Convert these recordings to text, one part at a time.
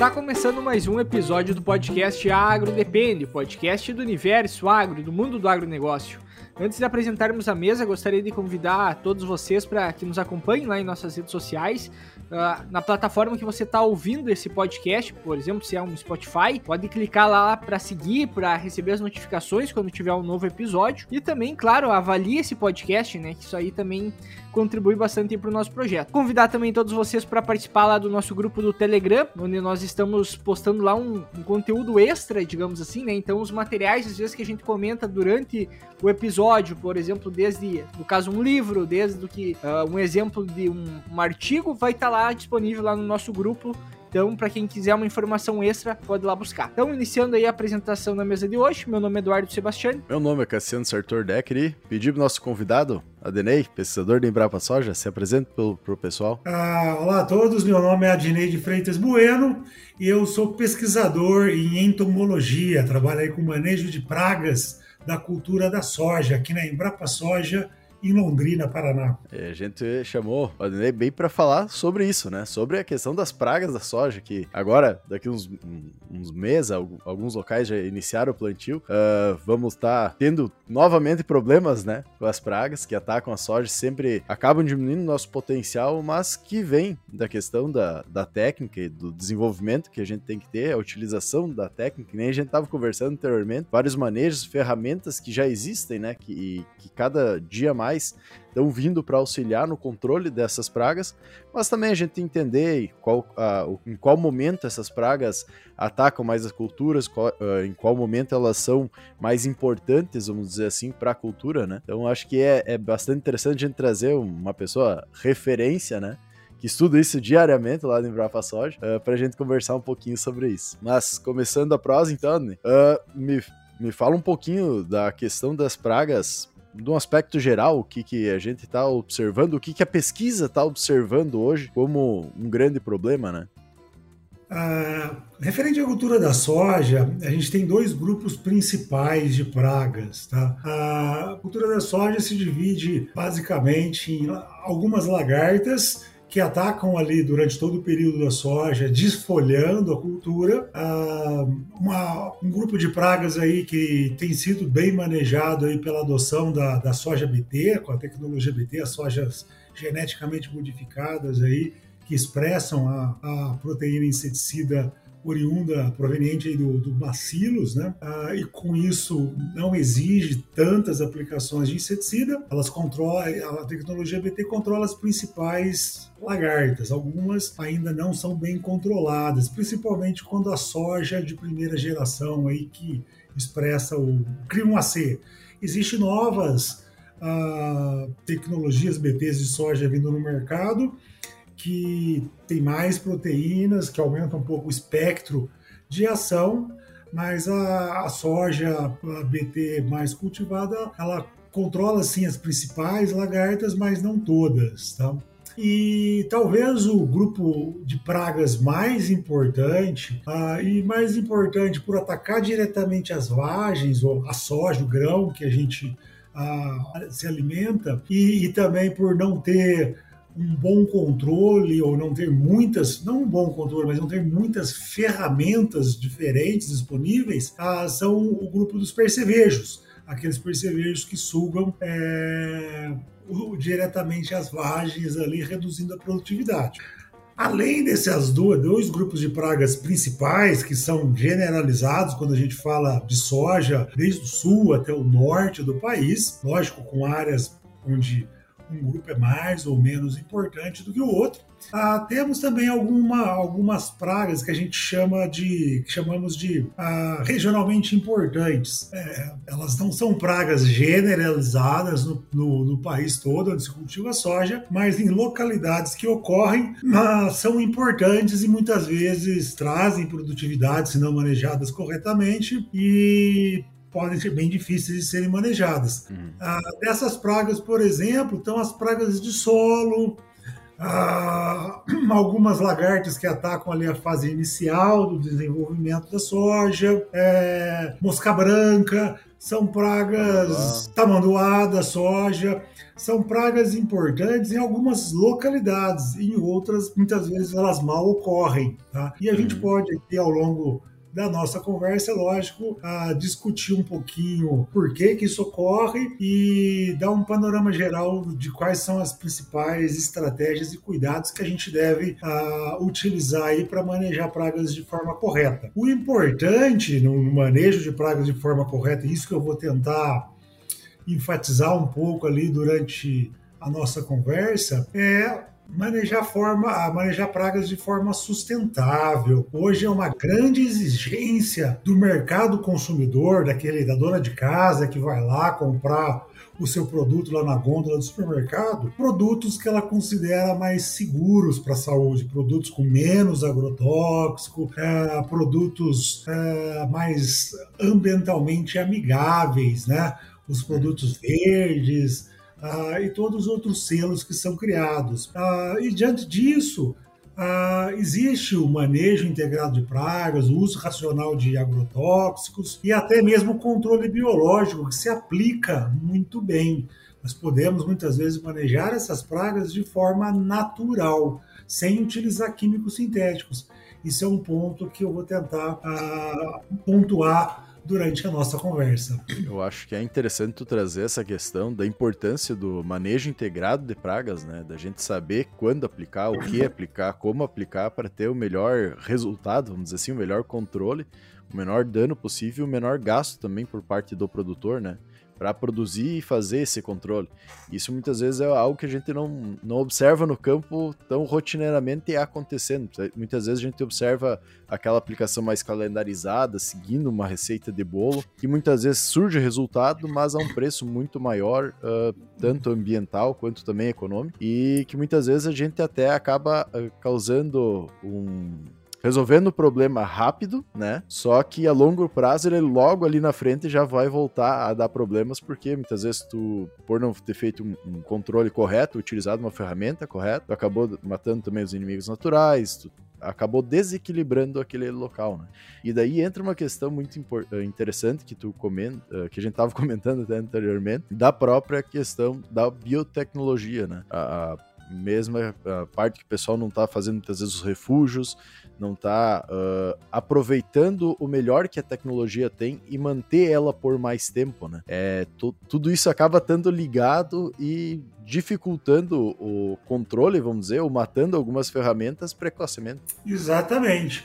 Está começando mais um episódio do podcast Agro Depende, podcast do universo agro, do mundo do agronegócio. Antes de apresentarmos a mesa, gostaria de convidar todos vocês para que nos acompanhem lá em nossas redes sociais, na plataforma que você está ouvindo esse podcast, por exemplo, se é um Spotify, pode clicar lá para seguir, para receber as notificações quando tiver um novo episódio. E também, claro, avalie esse podcast, né, que isso aí também contribui bastante para o nosso projeto. Convidar também todos vocês para participar lá do nosso grupo do Telegram, onde nós estamos postando lá um conteúdo extra, digamos assim, né? Então os materiais, às vezes, que a gente comenta durante o episódio, por exemplo, desde, no caso, um livro, desde que um exemplo de um artigo, vai estar lá disponível lá no nosso grupo. Então, para quem quiser uma informação extra, pode ir lá buscar. Então, iniciando aí a apresentação na mesa de hoje, meu nome é Eduardo Sebastiani. Meu nome é Cassiano Sartor Decker e pedi pro nosso convidado, Adnei, pesquisador da Embrapa Soja, se apresenta pro pessoal. Olá a todos, meu nome é Adnei de Freitas Bueno e eu sou pesquisador em entomologia, trabalho aí com manejo de pragas da cultura da soja, aqui na Embrapa Soja, em Londrina, Paraná. A gente chamou o Adnei bem para falar sobre isso, né? Sobre a questão das pragas da soja, que agora, daqui uns meses, alguns locais já iniciaram o plantio, vamos estar tendo novamente problemas, né? Com as pragas que atacam a soja, sempre acabam diminuindo o nosso potencial, mas que vem da questão da técnica e do desenvolvimento que a gente tem que ter, a utilização da técnica, que nem a gente estava conversando anteriormente, vários manejos, ferramentas que já existem, né? Que cada dia mais estão vindo para auxiliar no controle dessas pragas, mas também a gente entender em qual momento essas pragas atacam mais as culturas, em qual momento elas são mais importantes, vamos dizer assim, para a cultura, né? Então acho que é bastante interessante a gente trazer uma pessoa referência, né? Que estuda isso diariamente lá no Embrapa Soja, para a gente conversar um pouquinho sobre isso. Mas começando a prosa então, me fala um pouquinho da questão das pragas de um aspecto geral, o que a gente está observando, o que a pesquisa está observando hoje como um grande problema, né? Referente à cultura da soja, a gente tem dois grupos principais de pragas, tá? A cultura da soja se divide basicamente em algumas lagartas que atacam ali durante todo o período da soja, desfolhando a cultura. Um grupo de pragas aí que tem sido bem manejado aí pela adoção da soja BT, com a tecnologia BT, as sojas geneticamente modificadas aí, que expressam a proteína inseticida oriunda, proveniente aí do bacilos, né? E com isso não exige tantas aplicações de inseticida. A tecnologia BT controla as principais lagartas. Algumas ainda não são bem controladas, principalmente quando a soja de primeira geração aí que expressa o CRIM AC. Existem novas tecnologias BTs de soja vindo no mercado, que tem mais proteínas, que aumenta um pouco o espectro de ação, mas a soja BT mais cultivada, ela controla sim as principais lagartas, mas não todas, tá? E talvez o grupo de pragas mais importante, e mais importante por atacar diretamente as vagens, ou a soja, o grão que a gente se alimenta, e também por não ter um bom controle, ou não ter não um bom controle, mas não ter muitas ferramentas diferentes disponíveis, são o grupo dos percevejos, aqueles percevejos que sugam diretamente as vagens ali, reduzindo a produtividade. Além desses dois grupos de pragas principais, que são generalizados quando a gente fala de soja, desde o sul até o norte do país, lógico, com áreas onde um grupo é mais ou menos importante do que o outro. Temos também algumas pragas que a gente chamamos de regionalmente importantes. Elas não são pragas generalizadas no país todo onde se cultiva a soja, mas em localidades que ocorrem são importantes e muitas vezes trazem produtividade se não manejadas corretamente, e podem ser bem difíceis de serem manejadas. Dessas pragas, por exemplo, estão as pragas de solo, Algumas lagartas que atacam ali a fase inicial do desenvolvimento da soja, mosca branca, são pragas, tamanduá da soja, são pragas importantes em algumas localidades, em outras, muitas vezes, elas mal ocorrem. Tá? E a gente pode aqui, ao longo da nossa conversa, lógico, discutir um pouquinho por que isso ocorre e dar um panorama geral de quais são as principais estratégias e cuidados que a gente deve utilizar aí para manejar pragas de forma correta. O importante no manejo de pragas de forma correta, e isso que eu vou tentar enfatizar um pouco ali durante a nossa conversa, é manejar pragas de forma sustentável. Hoje é uma grande exigência do mercado consumidor, da dona de casa que vai lá comprar o seu produto lá na gôndola do supermercado, produtos que ela considera mais seguros para a saúde, produtos com menos agrotóxico, produtos mais ambientalmente amigáveis, né? Os produtos verdes, e todos os outros selos que são criados. E diante disso, existe o manejo integrado de pragas, o uso racional de agrotóxicos e até mesmo o controle biológico, que se aplica muito bem. Nós podemos, muitas vezes, manejar essas pragas de forma natural, sem utilizar químicos sintéticos. Isso é um ponto que eu vou tentar pontuar durante a nossa conversa. Eu acho que é interessante tu trazer essa questão da importância do manejo integrado de pragas, né? Da gente saber quando aplicar, o que aplicar, como aplicar para ter o melhor resultado, vamos dizer assim, o melhor controle, o menor dano possível, o menor gasto também por parte do produtor, né? Para produzir e fazer esse controle. Isso muitas vezes é algo que a gente não observa no campo tão rotineiramente acontecendo. Muitas vezes a gente observa aquela aplicação mais calendarizada, seguindo uma receita de bolo, que muitas vezes surge resultado, mas a um preço muito maior, tanto ambiental quanto também econômico, e que muitas vezes a gente até acaba causando resolvendo o problema rápido, né? Só que a longo prazo, ele logo ali na frente já vai voltar a dar problemas, porque muitas vezes tu, por não ter feito um controle correto, utilizado uma ferramenta correta, tu acabou matando também os inimigos naturais, tu acabou desequilibrando aquele local, né? E daí entra uma questão muito interessante que tu comenta, que a gente estava comentando até anteriormente, da própria questão da biotecnologia, né? A mesma parte que o pessoal não está fazendo muitas vezes os refúgios, não está aproveitando o melhor que a tecnologia tem e manter ela por mais tempo, né? Tudo isso acaba estando ligado e dificultando o controle, vamos dizer, ou matando algumas ferramentas precocemente. Exatamente.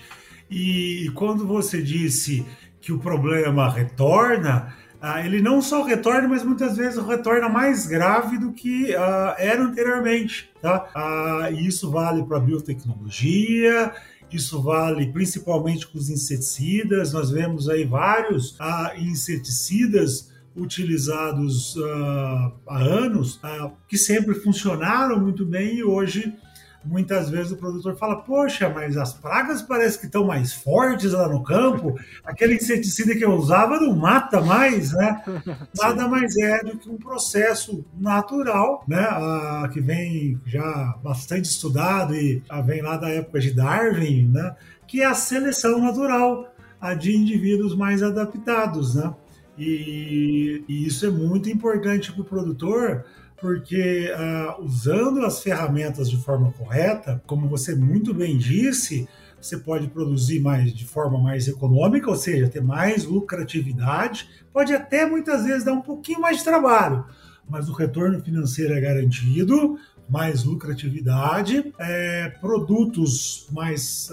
E quando você disse que o problema retorna, ele não só retorna, mas muitas vezes retorna mais grave do que era anteriormente. Tá? E isso vale para a biotecnologia, isso vale principalmente com os inseticidas. Nós vemos aí vários inseticidas utilizados há anos, que sempre funcionaram muito bem e hoje muitas vezes o produtor fala, poxa, mas as pragas parece que estão mais fortes lá no campo, aquele inseticida que eu usava não mata mais, né? Nada mais é do que um processo natural, né? Que vem já bastante estudado e vem lá da época de Darwin, né? Que é a seleção natural de indivíduos mais adaptados, né? E isso é muito importante para o produtor, porque usando as ferramentas de forma correta, como você muito bem disse, você pode produzir de forma mais econômica, ou seja, ter mais lucratividade, pode até muitas vezes dar um pouquinho mais de trabalho, mas o retorno financeiro é garantido, mais lucratividade, produtos mais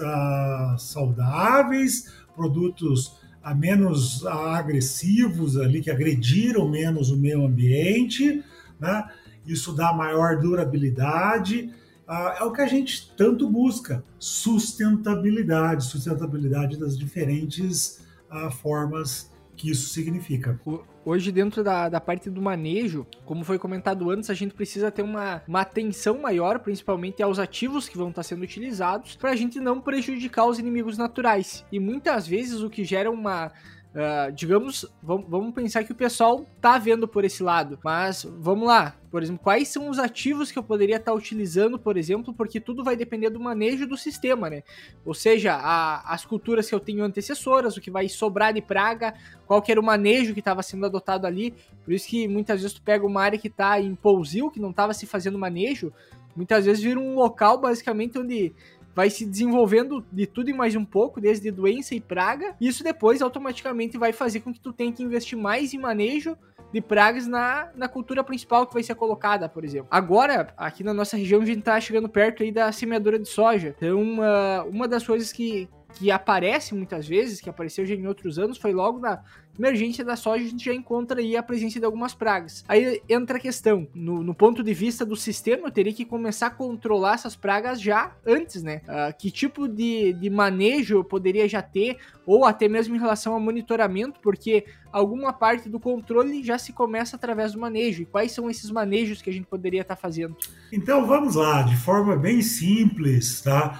saudáveis, produtos menos agressivos ali, que agrediram menos o meio ambiente, né? Isso dá maior durabilidade, é o que a gente tanto busca, sustentabilidade das diferentes formas que isso significa. Hoje, dentro da parte do manejo, como foi comentado antes, a gente precisa ter uma atenção maior, principalmente aos ativos que vão estar sendo utilizados, para a gente não prejudicar os inimigos naturais. E muitas vezes o que gera uma digamos, vamos pensar que o pessoal tá vendo por esse lado, mas vamos lá, por exemplo, quais são os ativos que eu poderia estar utilizando, por exemplo, porque tudo vai depender do manejo do sistema, né? Ou seja, as culturas que eu tenho antecessoras, o que vai sobrar de praga, qual que era o manejo que estava sendo adotado ali, por isso que muitas vezes tu pega uma área que tá em pousio, que não estava se fazendo manejo, muitas vezes vira um local, basicamente, onde vai se desenvolvendo de tudo e mais um pouco, desde doença e praga, e isso depois automaticamente vai fazer com que tu tenha que investir mais em manejo de pragas na cultura principal que vai ser colocada, por exemplo. Agora, aqui na nossa região, a gente tá chegando perto aí da semeadura de soja. Então, uma das coisas que aparece muitas vezes, que apareceu já em outros anos, foi logo na emergência da soja, a gente já encontra aí a presença de algumas pragas. Aí entra a questão, no ponto de vista do sistema, eu teria que começar a controlar essas pragas já antes, né? Que tipo de manejo eu poderia já ter, ou até mesmo em relação ao monitoramento, porque alguma parte do controle já se começa através do manejo. E quais são esses manejos que a gente poderia estar fazendo? Então vamos lá, de forma bem simples, tá?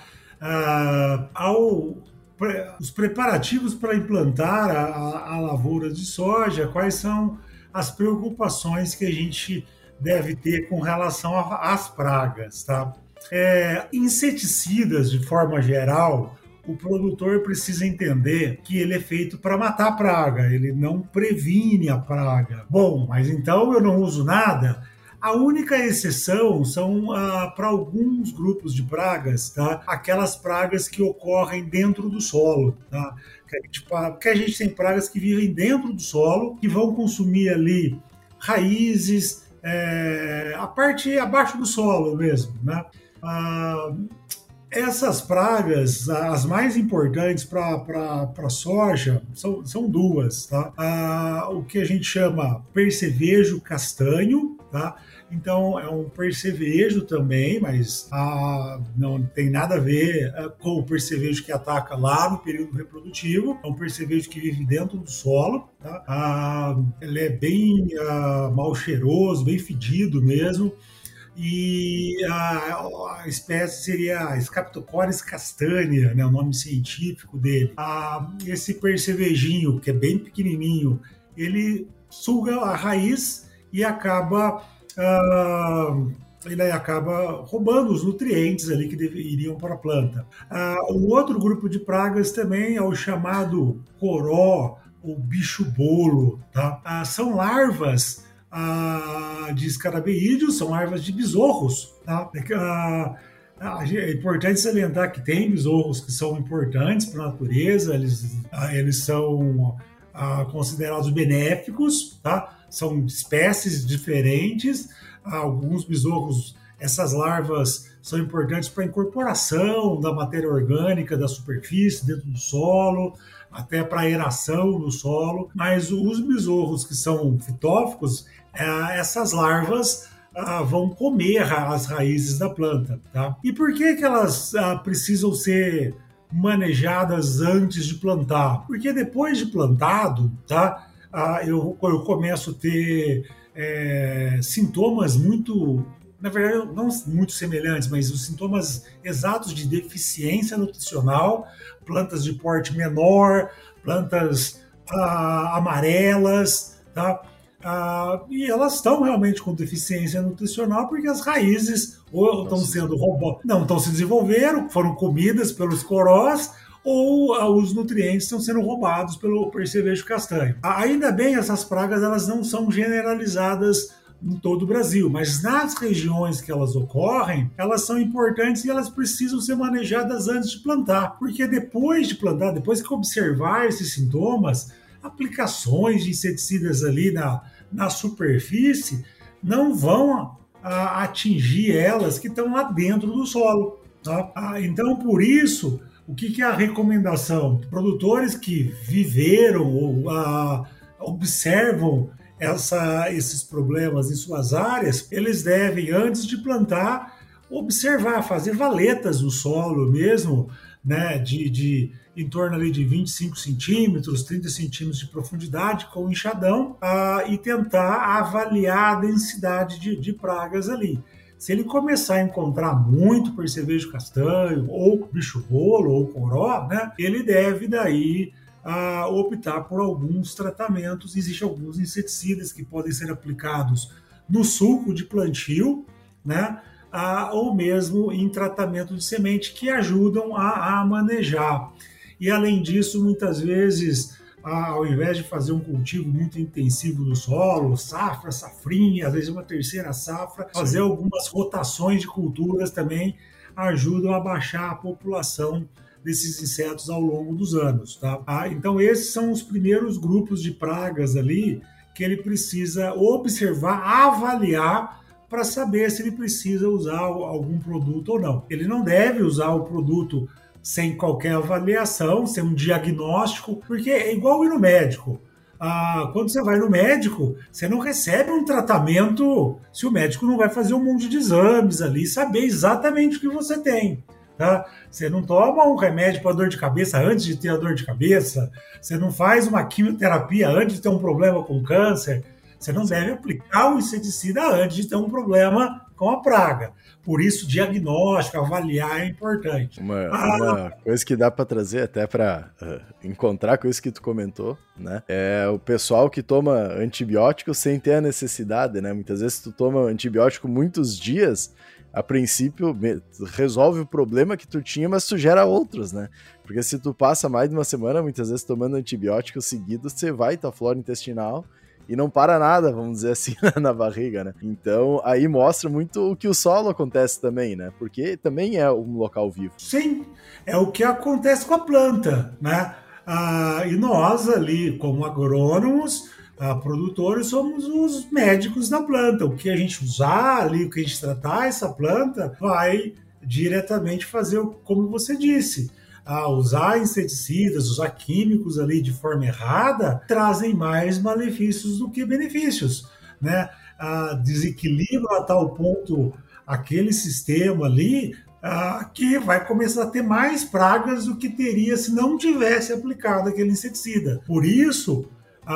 Os preparativos para implantar a lavoura de soja, quais são as preocupações que a gente deve ter com relação às pragas, tá? Inseticidas, de forma geral, o produtor precisa entender que ele é feito para matar a praga, ele não previne a praga. Bom, mas então eu não uso nada? A única exceção são para alguns grupos de pragas, tá? Aquelas pragas que ocorrem dentro do solo, tá? Porque a gente tem pragas que vivem dentro do solo, que vão consumir ali raízes, a parte abaixo do solo mesmo, né? Essas pragas, as mais importantes para a soja, são duas, tá? O que a gente chama percevejo castanho, tá? Então, é um percevejo também, mas não tem nada a ver com o percevejo que ataca lá no período reprodutivo. É um percevejo que vive dentro do solo, tá? Ele é bem mal cheiroso, bem fedido mesmo. E a espécie seria a Scaptocoris castanea, né, o nome científico dele. Esse percevejinho, que é bem pequenininho, ele suga a raiz e ele acaba roubando os nutrientes ali que iriam para a planta. Um outro grupo de pragas também é o chamado coró, ou bicho-bolo, tá? São larvas de escarabeídeos, são larvas de besouros, tá? É importante salientar que tem besouros que são importantes para a natureza, eles são considerados benéficos, tá? São espécies diferentes. Alguns besouros, essas larvas são importantes para a incorporação da matéria orgânica da superfície dentro do solo, até para a aeração do solo, mas os besouros que são fitóficos, essas larvas vão comer as raízes da planta, tá? E por que elas precisam ser manejadas antes de plantar? Porque depois de plantado, tá? Eu começo a ter sintomas muito, na verdade, não muito semelhantes, mas os sintomas exatos de deficiência nutricional, plantas de porte menor, plantas amarelas, tá? E elas estão realmente com deficiência nutricional porque as raízes ou estão sendo roubadas, não estão se desenvolveram, foram comidas pelos corós, ou os nutrientes estão sendo roubados pelo percevejo castanho. Ainda bem, essas pragas elas não são generalizadas em todo o Brasil, mas nas regiões que elas ocorrem, elas são importantes e elas precisam ser manejadas antes de plantar, porque depois de plantar, depois que observar esses sintomas, aplicações de inseticidas ali na superfície não vão atingir elas que estão lá dentro do solo, tá? Então, por isso, o que é a recomendação? Produtores que viveram ou observam esses problemas em suas áreas, eles devem, antes de plantar, observar, fazer valetas no solo mesmo, né, em torno ali de 25 centímetros, 30 centímetros de profundidade com enxadão e tentar avaliar a densidade de pragas ali. Se ele começar a encontrar muito percevejo castanho, ou bicho-bolo, ou coró, né, ele deve daí optar por alguns tratamentos. Existem alguns inseticidas que podem ser aplicados no sulco de plantio, né? Ou mesmo em tratamento de semente, que ajudam a manejar. E além disso, muitas vezes, ao invés de fazer um cultivo muito intensivo do solo, safra, safrinha, às vezes uma terceira safra, fazer algumas rotações de culturas também ajudam a baixar a população desses insetos ao longo dos anos, tá? Então esses são os primeiros grupos de pragas ali que ele precisa observar, avaliar, para saber se ele precisa usar algum produto ou não. Ele não deve usar o produto sem qualquer avaliação, sem um diagnóstico, porque é igual ir no médico. Quando você vai no médico, você não recebe um tratamento se o médico não vai fazer um monte de exames ali e saber exatamente o que você tem. Tá? Você não toma um remédio para dor de cabeça antes de ter a dor de cabeça, você não faz uma quimioterapia antes de ter um problema com câncer, você não deve aplicar o inseticida antes de ter um problema com a praga. Por isso, diagnóstico, avaliar é importante. Uma coisa que dá para trazer até para encontrar com isso que tu comentou, né? É o pessoal que toma antibiótico sem ter a necessidade, né? Muitas vezes tu toma antibiótico muitos dias, a princípio resolve o problema que tu tinha, mas tu gera outros, né? Porque se tu passa mais de uma semana, muitas vezes tomando antibiótico seguido, você vai tua flora intestinal e não para nada, vamos dizer assim, na barriga, né? Então, aí mostra muito o que o solo acontece também, né? Porque também é um local vivo. Sim, é o que acontece com a planta, né? E nós ali, como agrônomos, produtores, somos os médicos da planta. O que a gente usar ali, o que a gente tratar essa planta, vai diretamente fazer como você disse. Usar inseticidas, usar químicos ali de forma errada, trazem mais malefícios do que benefícios, né? Desequilibra a tal ponto aquele sistema ali que vai começar a ter mais pragas do que teria se não tivesse aplicado aquele inseticida. Por isso,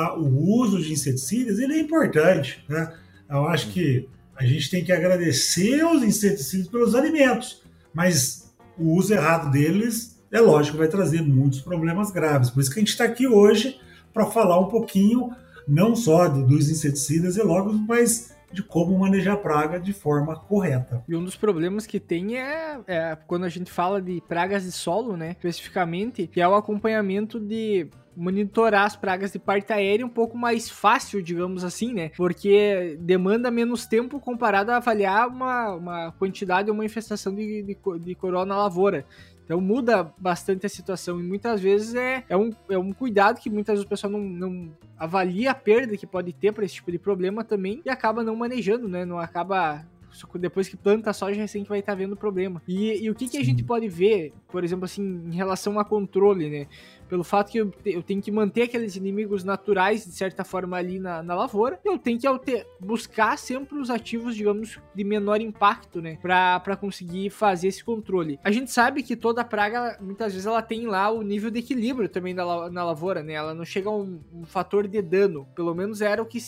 o uso de inseticidas ele é importante, né? Eu acho que a gente tem que agradecer aos inseticidas pelos alimentos, mas o uso errado deles é lógico, vai trazer muitos problemas graves. Por isso que a gente está aqui hoje para falar um pouquinho, não só dos inseticidas e logo, mas de como manejar a praga de forma correta. E um dos problemas que tem é quando a gente fala de pragas de solo, né, especificamente, que é o acompanhamento de monitorar as pragas de parte aérea um pouco mais fácil, digamos assim, né? Porque demanda menos tempo comparado a avaliar uma quantidade ou uma infestação de coroa na lavoura. Então muda bastante a situação e muitas vezes é um cuidado que muitas vezes o pessoal não avalia a perda que pode ter para esse tipo de problema também e acaba não manejando, né? Não acaba... Depois que planta a soja, recém que vai estar vendo o problema. E o que a gente pode ver, por exemplo, assim, em relação a controle, né? Pelo fato que eu tenho que manter aqueles inimigos naturais, de certa forma, ali na lavoura, eu tenho que buscar sempre os ativos, digamos, de menor impacto, né? Pra conseguir fazer esse controle. A gente sabe que toda praga, muitas vezes, ela tem lá o nível de equilíbrio também na lavoura, né? Ela não chega a um fator de dano. Pelo menos era o que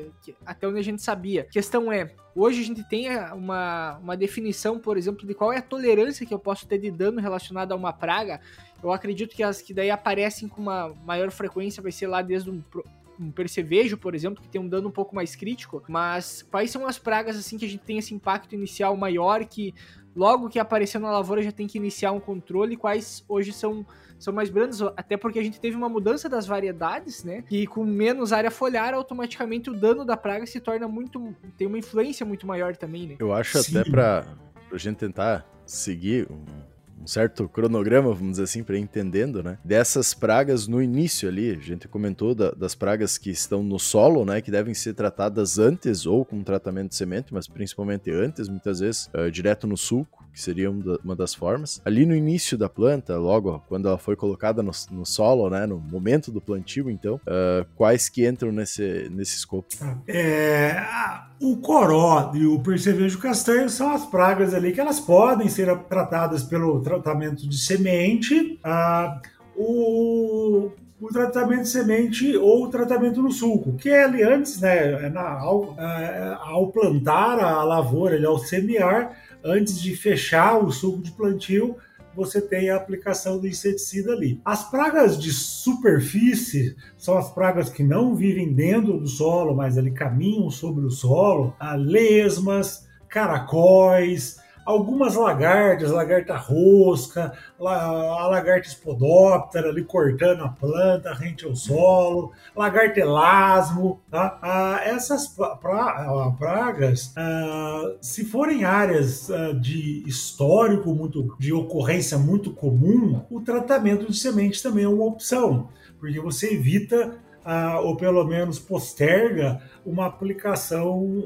até onde a gente sabia. A questão é, hoje a gente tem uma definição, por exemplo, de qual é a tolerância que eu posso ter de dano relacionado a uma praga. Eu acredito que as que daí aparecem com uma maior frequência vai ser lá desde um percevejo, por exemplo, que tem um dano um pouco mais crítico. Mas quais são as pragas assim que a gente tem esse impacto inicial maior, que logo que aparecer na lavoura já tem que iniciar um controle? Quais hoje são mais brandos? Até porque a gente teve uma mudança das variedades, né? E com menos área foliar, automaticamente o dano da praga se torna tem uma influência muito maior também, né? Eu acho até pra gente tentar seguir um certo cronograma, vamos dizer assim, para ir entendendo, né? Dessas pragas no início ali, a gente comentou das pragas que estão no solo, né? Que devem ser tratadas antes ou com tratamento de semente, mas principalmente antes, muitas vezes, direto no sulco, que seria uma das formas. Ali no início da planta, logo quando ela foi colocada no solo, né? No momento do plantio, então, quais que entram nesse escopo? O coró e o percevejo castanho são as pragas ali que elas podem ser tratadas pelo tratamento de semente, o tratamento de semente ou o tratamento no sulco, que é ali antes, né, ao plantar a lavoura, ao semear, antes de fechar o sulco de plantio, você tem a aplicação do inseticida ali. As pragas de superfície são as pragas que não vivem dentro do solo, mas ali caminham sobre o solo, lesmas, caracóis, algumas lagartas, lagarta rosca, a lagarta espodóptera ali cortando a planta rente ao solo, lagarta elasmo, tá? Essas pragas, se forem áreas de histórico, de ocorrência muito comum, o tratamento de semente também é uma opção, porque você evita ou pelo menos posterga uma aplicação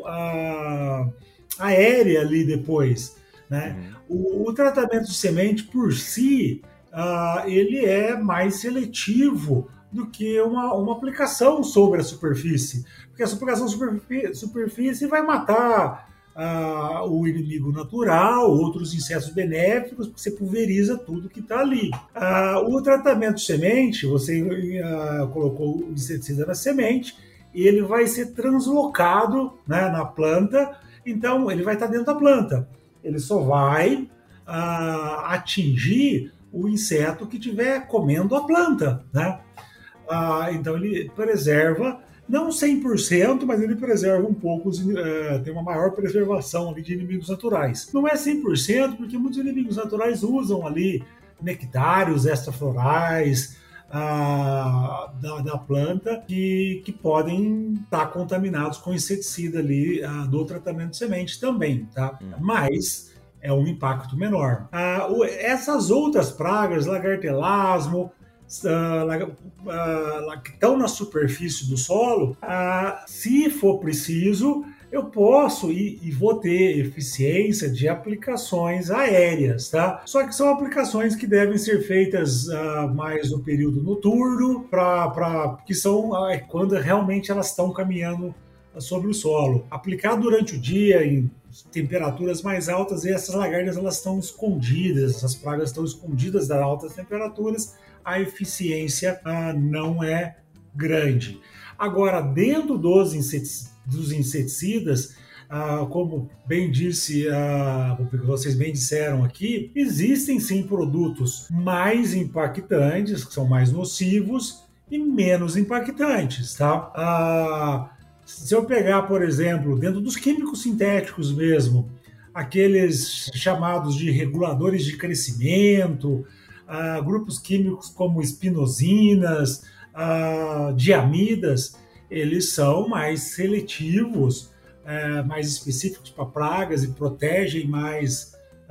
aérea ali depois, né? O tratamento de semente por si, ele é mais seletivo do que uma aplicação sobre a superfície, porque a aplicação superfície vai matar o inimigo natural, outros insetos benéficos, porque você pulveriza tudo que está ali. O tratamento de semente, você colocou o inseticida na semente, e ele vai ser translocado, né, na planta, então ele vai estar dentro da planta. Ele só vai atingir o inseto que estiver comendo a planta, né? Então ele preserva, não 100%, mas ele preserva um pouco, tem uma maior preservação ali de inimigos naturais. Não é 100%, porque muitos inimigos naturais usam ali nectários extraflorais da planta que podem estar contaminados com inseticida ali do tratamento de semente também, tá? Mas é um impacto menor. Essas outras pragas, lagarta elasmo, que estão na superfície do solo, se for preciso, eu posso e vou ter eficiência de aplicações aéreas, tá? Só que são aplicações que devem ser feitas mais no período noturno, que são quando realmente elas estão caminhando sobre o solo. Aplicar durante o dia em temperaturas mais altas, e essas lagartas elas estão escondidas, essas pragas estão escondidas das altas temperaturas, a eficiência não é grande. Agora, dentro dos inseticidas, como bem disse, vocês bem disseram aqui, existem sim produtos mais impactantes, que são mais nocivos, e menos impactantes, tá? Se eu pegar, por exemplo, dentro dos químicos sintéticos mesmo, aqueles chamados de reguladores de crescimento, grupos químicos como espinosínas, diamidas, eles são mais seletivos, mais específicos para pragas e protegem mais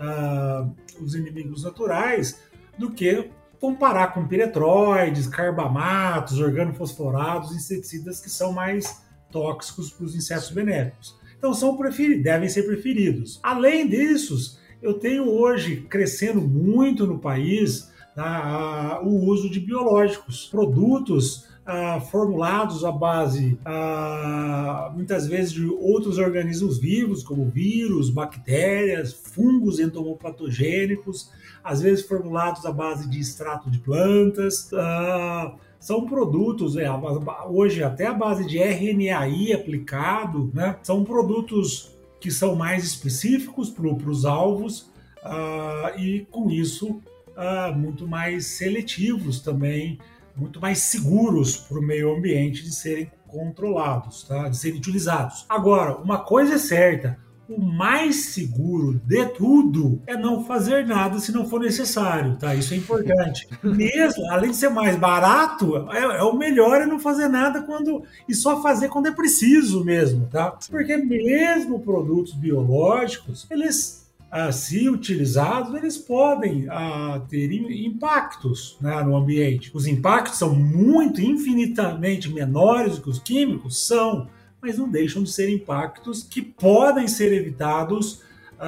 os inimigos naturais do que comparar com piretroides, carbamatos, organofosforados, inseticidas que são mais tóxicos para os insetos benéficos. Então devem ser preferidos. Além disso, eu tenho hoje crescendo muito no país o uso de biológicos, produtos formulados à base, muitas vezes, de outros organismos vivos, como vírus, bactérias, fungos entomopatogênicos, às vezes formulados à base de extrato de plantas. São produtos, hoje até a base de RNAi aplicado, né? São produtos que são mais específicos para os alvos e, com isso, muito mais seletivos também, muito mais seguros para o meio ambiente de serem controlados, tá? De serem utilizados. Agora, uma coisa é certa, o mais seguro de tudo é não fazer nada se não for necessário, tá? Isso é importante. Mesmo, além de ser mais barato, o melhor é não fazer nada e só fazer quando é preciso mesmo, tá? Porque mesmo produtos biológicos, eles, se utilizados, eles podem ter impactos, né, no ambiente. Os impactos são infinitamente menores do que os químicos, mas não deixam de ser impactos que podem ser evitados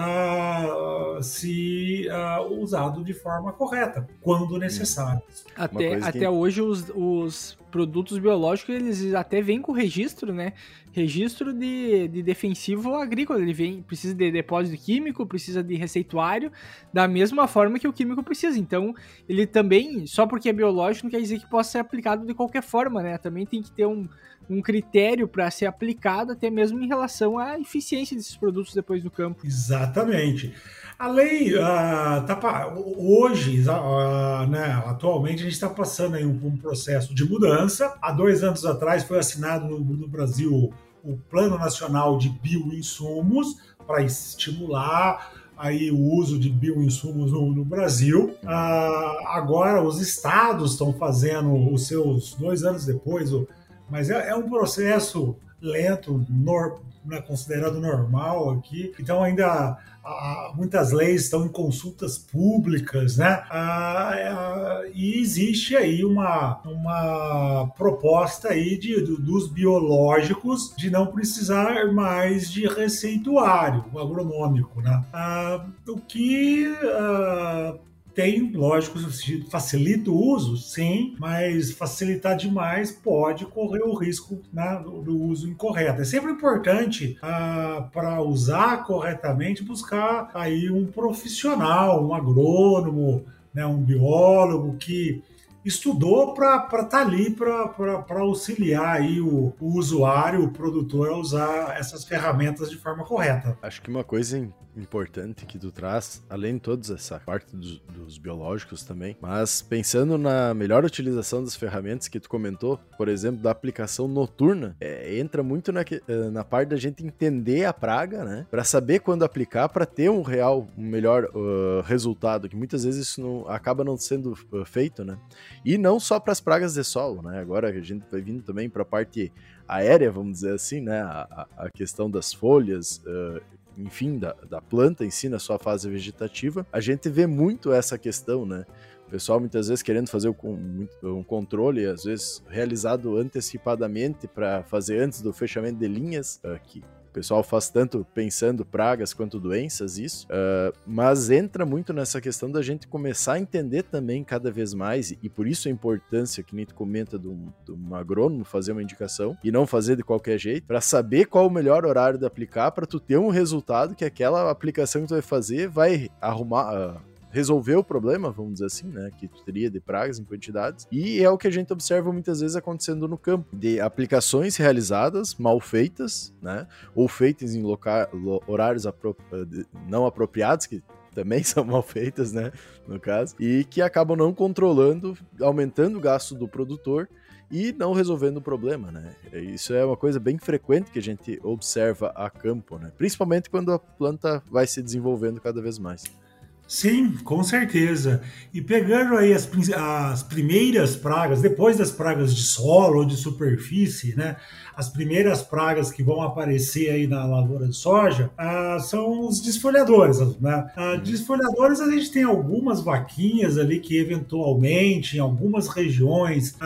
se usado de forma correta, quando necessário. Até hoje os produtos biológicos, eles até vêm com registro, né? Registro de defensivo agrícola. Ele precisa de depósito químico, precisa de receituário, da mesma forma que o químico precisa. Então, ele também, só porque é biológico, não quer dizer que possa ser aplicado de qualquer forma, né? Também tem que ter um critério para ser aplicado, até mesmo em relação à eficiência desses produtos depois do campo. Exatamente. A lei, hoje, né, atualmente, a gente está passando aí um processo de mudança. Há 2 anos atrás foi assinado no Brasil o Plano Nacional de Bioinsumos para estimular aí o uso de bioinsumos no Brasil. Agora os estados estão fazendo os seus 2 anos depois, mas é um processo lento, considerado normal aqui. Então ainda muitas leis estão em consultas públicas, né? E existe aí uma proposta aí dos biológicos de não precisar mais de receituário agronômico, né? O que tem, lógico, facilita o uso, sim, mas facilitar demais pode correr o risco, né, do uso incorreto. É sempre importante, para usar corretamente, buscar aí um profissional, um agrônomo, né, um biólogo que estudou para estar ali para auxiliar aí o usuário, o produtor, a usar essas ferramentas de forma correta. Acho que uma coisa importante que tu traz, além de toda essa parte dos biológicos também, mas pensando na melhor utilização das ferramentas que tu comentou, por exemplo, da aplicação noturna, entra muito na parte da gente entender a praga, né, para saber quando aplicar, para ter um melhor resultado, que muitas vezes isso acaba não sendo feito, né, e não só para as pragas de solo, né, agora a gente vai vindo também para a parte aérea, vamos dizer assim, né, a questão das folhas, enfim, da planta em si, na sua fase vegetativa, a gente vê muito essa questão, né? O pessoal muitas vezes querendo fazer um controle, às vezes realizado antecipadamente para fazer antes do fechamento de linhas, que o pessoal faz tanto pensando pragas quanto doenças, isso, mas entra muito nessa questão da gente começar a entender também cada vez mais, e por isso a importância que nem tu comenta de um agrônomo fazer uma indicação e não fazer de qualquer jeito, para saber qual o melhor horário de aplicar, para tu ter um resultado que aquela aplicação que tu vai fazer vai resolver o problema, vamos dizer assim, né, que tu teria de pragas em quantidades, e é o que a gente observa muitas vezes acontecendo no campo, de aplicações realizadas, mal feitas, né, ou feitas em horários não apropriados, que também são mal feitas, né, no caso, e que acabam não controlando, aumentando o gasto do produtor e não resolvendo o problema, né? Isso é uma coisa bem frequente que a gente observa a campo, né, principalmente quando a planta vai se desenvolvendo cada vez mais. Sim, com certeza. E pegando aí as primeiras pragas, depois das pragas de solo ou de superfície, né? As primeiras pragas que vão aparecer aí na lavoura de soja são os desfolhadores, né? Desfolhadores, a gente tem algumas vaquinhas ali que eventualmente, em algumas regiões,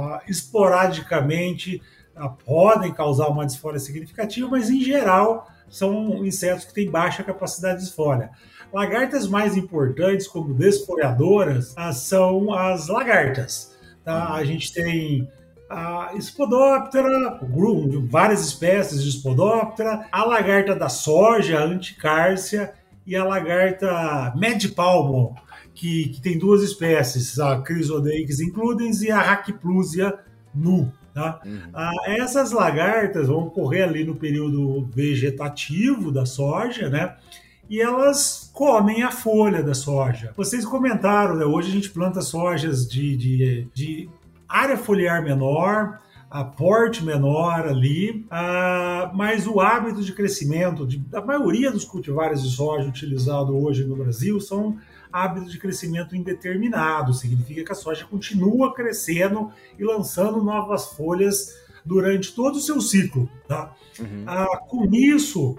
esporadicamente, podem causar uma desfolha significativa, mas em geral são insetos que têm baixa capacidade de desfolha. Lagartas mais importantes como desfolhadoras são as lagartas. Tá? A gente tem a Spodoptera, várias espécies de Spodoptera, a lagarta da soja, a Anticárcia, e a lagarta Medipalmo, que tem 2 espécies, a Chrysodeix includens e a Raciplusia nu. Tá? Essas lagartas vão ocorrer ali no período vegetativo da soja, né? E elas comem a folha da soja. Vocês comentaram, né? Hoje a gente planta sojas de área foliar menor, porte menor ali, mas o hábito de crescimento da maioria dos cultivares de soja utilizados hoje no Brasil são hábitos de crescimento indeterminado. Significa que a soja continua crescendo e lançando novas folhas durante todo o seu ciclo. Tá? Com isso,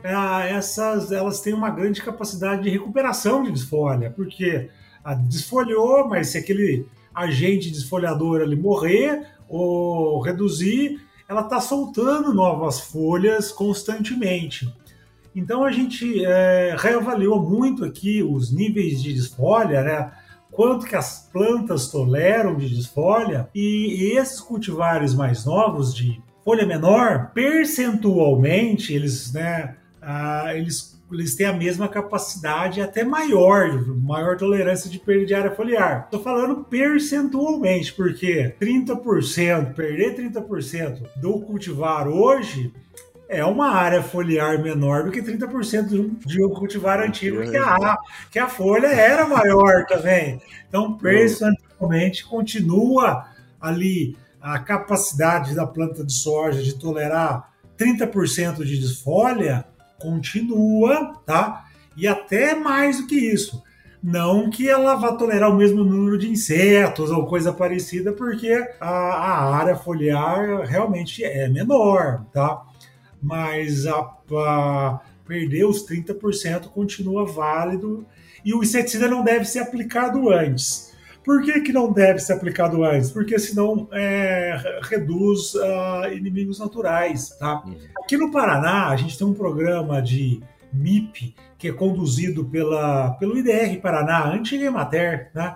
elas têm uma grande capacidade de recuperação de desfolha, porque desfolhou, mas se aquele agente desfolhador ali morrer ou reduzir, ela está soltando novas folhas constantemente. Então a gente reavaliou muito aqui os níveis de desfolha, né? quanto que as plantas toleram de desfolha, e esses cultivares mais novos de folha menor, percentualmente, eles têm a mesma capacidade, até maior tolerância de perda de área foliar. Estou falando percentualmente, porque perder 30% do cultivar hoje é uma área foliar menor do que 30% de um cultivar antigo, que a folha era maior também. Então, percentualmente, continua ali a capacidade da planta de soja de tolerar 30% de desfolha, continua, tá? E até mais do que isso. Não que ela vá tolerar o mesmo número de insetos ou coisa parecida, porque a área foliar realmente é menor, tá? Mas perder os 30% continua válido, e o inseticida não deve ser aplicado antes. Por que não deve ser aplicado antes? Porque senão reduz inimigos naturais, tá? Aqui no Paraná, a gente tem um programa de MIP, que é conduzido pelo IDR Paraná, antiga Emater, né?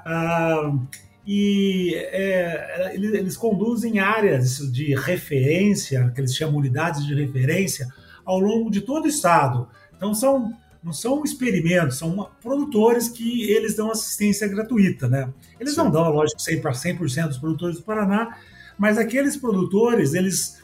Eles conduzem áreas de referência, que eles chamam unidades de referência, ao longo de todo o estado. Então, não são experimentos, são produtores que eles dão assistência gratuita, né? Eles Sim. Não dão, lógico, 100% dos produtores do Paraná, mas aqueles produtores, eles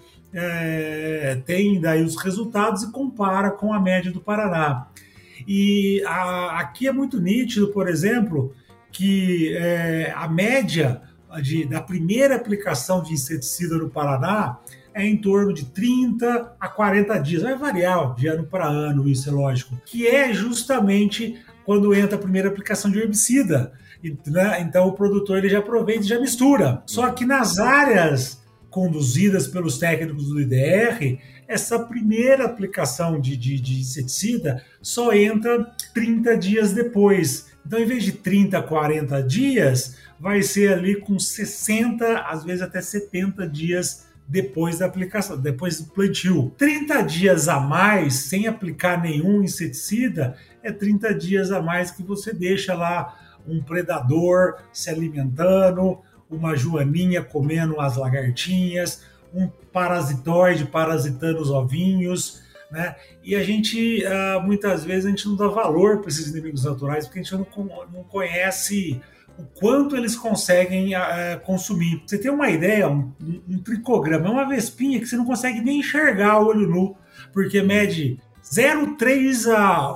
têm daí os resultados e comparam com a média do Paraná. E aqui é muito nítido, por exemplo, que a média da primeira aplicação de inseticida no Paraná é em torno de 30 a 40 dias. Vai variar de ano para ano, isso é lógico. Que é justamente quando entra a primeira aplicação de herbicida. Né? Então o produtor ele já aproveita e já mistura. Só que nas áreas conduzidas pelos técnicos do IDR, essa primeira aplicação de inseticida só entra 30 dias depois. Então, em vez de 30 a 40 dias, vai ser ali com 60, às vezes até 70 dias depois da aplicação, depois do plantio. 30 dias a mais, sem aplicar nenhum inseticida, é 30 dias a mais que você deixa lá um predador se alimentando, uma joaninha comendo as lagartinhas, um parasitoide parasitando os ovinhos, né? E a gente, muitas vezes, a gente não dá valor para esses inimigos naturais, porque a gente não conhece o quanto eles conseguem consumir. Você tem uma ideia, um tricograma, é uma vespinha que você não consegue nem enxergar a olho nu, porque mede 0,3 a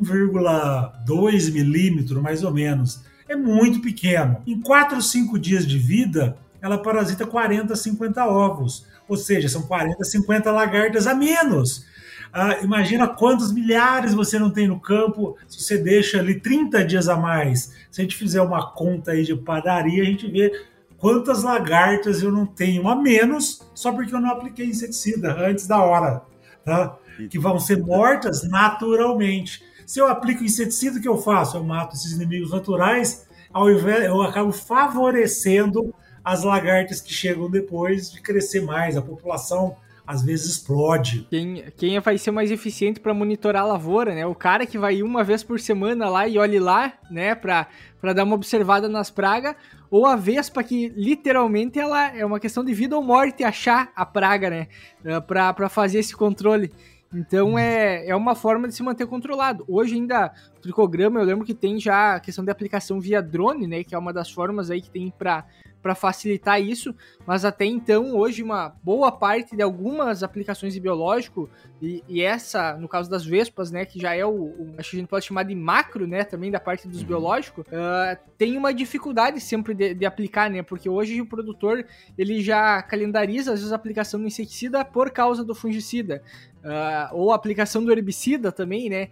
1,2 milímetro, mais ou menos. É muito pequeno. Em 4 ou 5 dias de vida, ela parasita 40, 50 ovos. Ou seja, são 40, 50 lagartas a menos. Imagina quantos milhares você não tem no campo se você deixa ali 30 dias a mais. Se a gente fizer uma conta aí de padaria, a gente vê quantas lagartas eu não tenho a menos só porque eu não apliquei inseticida antes da hora, tá? Que vão ser mortas naturalmente. Se eu aplico inseticida, o que eu faço? Eu mato esses inimigos naturais, eu acabo favorecendo as lagartas que chegam depois de crescer mais. A população às vezes explode. Quem vai ser mais eficiente para monitorar a lavoura, né? O cara que vai uma vez por semana lá e olhe lá, né, para dar uma observada nas pragas, ou a vespa que literalmente ela é uma questão de vida ou morte achar a praga, né, para fazer esse controle. Então é uma forma de se manter controlado. Hoje ainda o tricograma, eu lembro que tem já a questão de aplicação via drone, né, que é uma das formas aí que tem para facilitar isso, mas até então, hoje, uma boa parte de algumas aplicações de biológico, e essa, no caso das vespas, né, que já é acho que a gente pode chamar de macro, né, também da parte dos biológicos, tem uma dificuldade sempre de aplicar, né, porque hoje o produtor, ele já calendariza, às vezes, a aplicação do inseticida por causa do fungicida, ou a aplicação do herbicida também, né,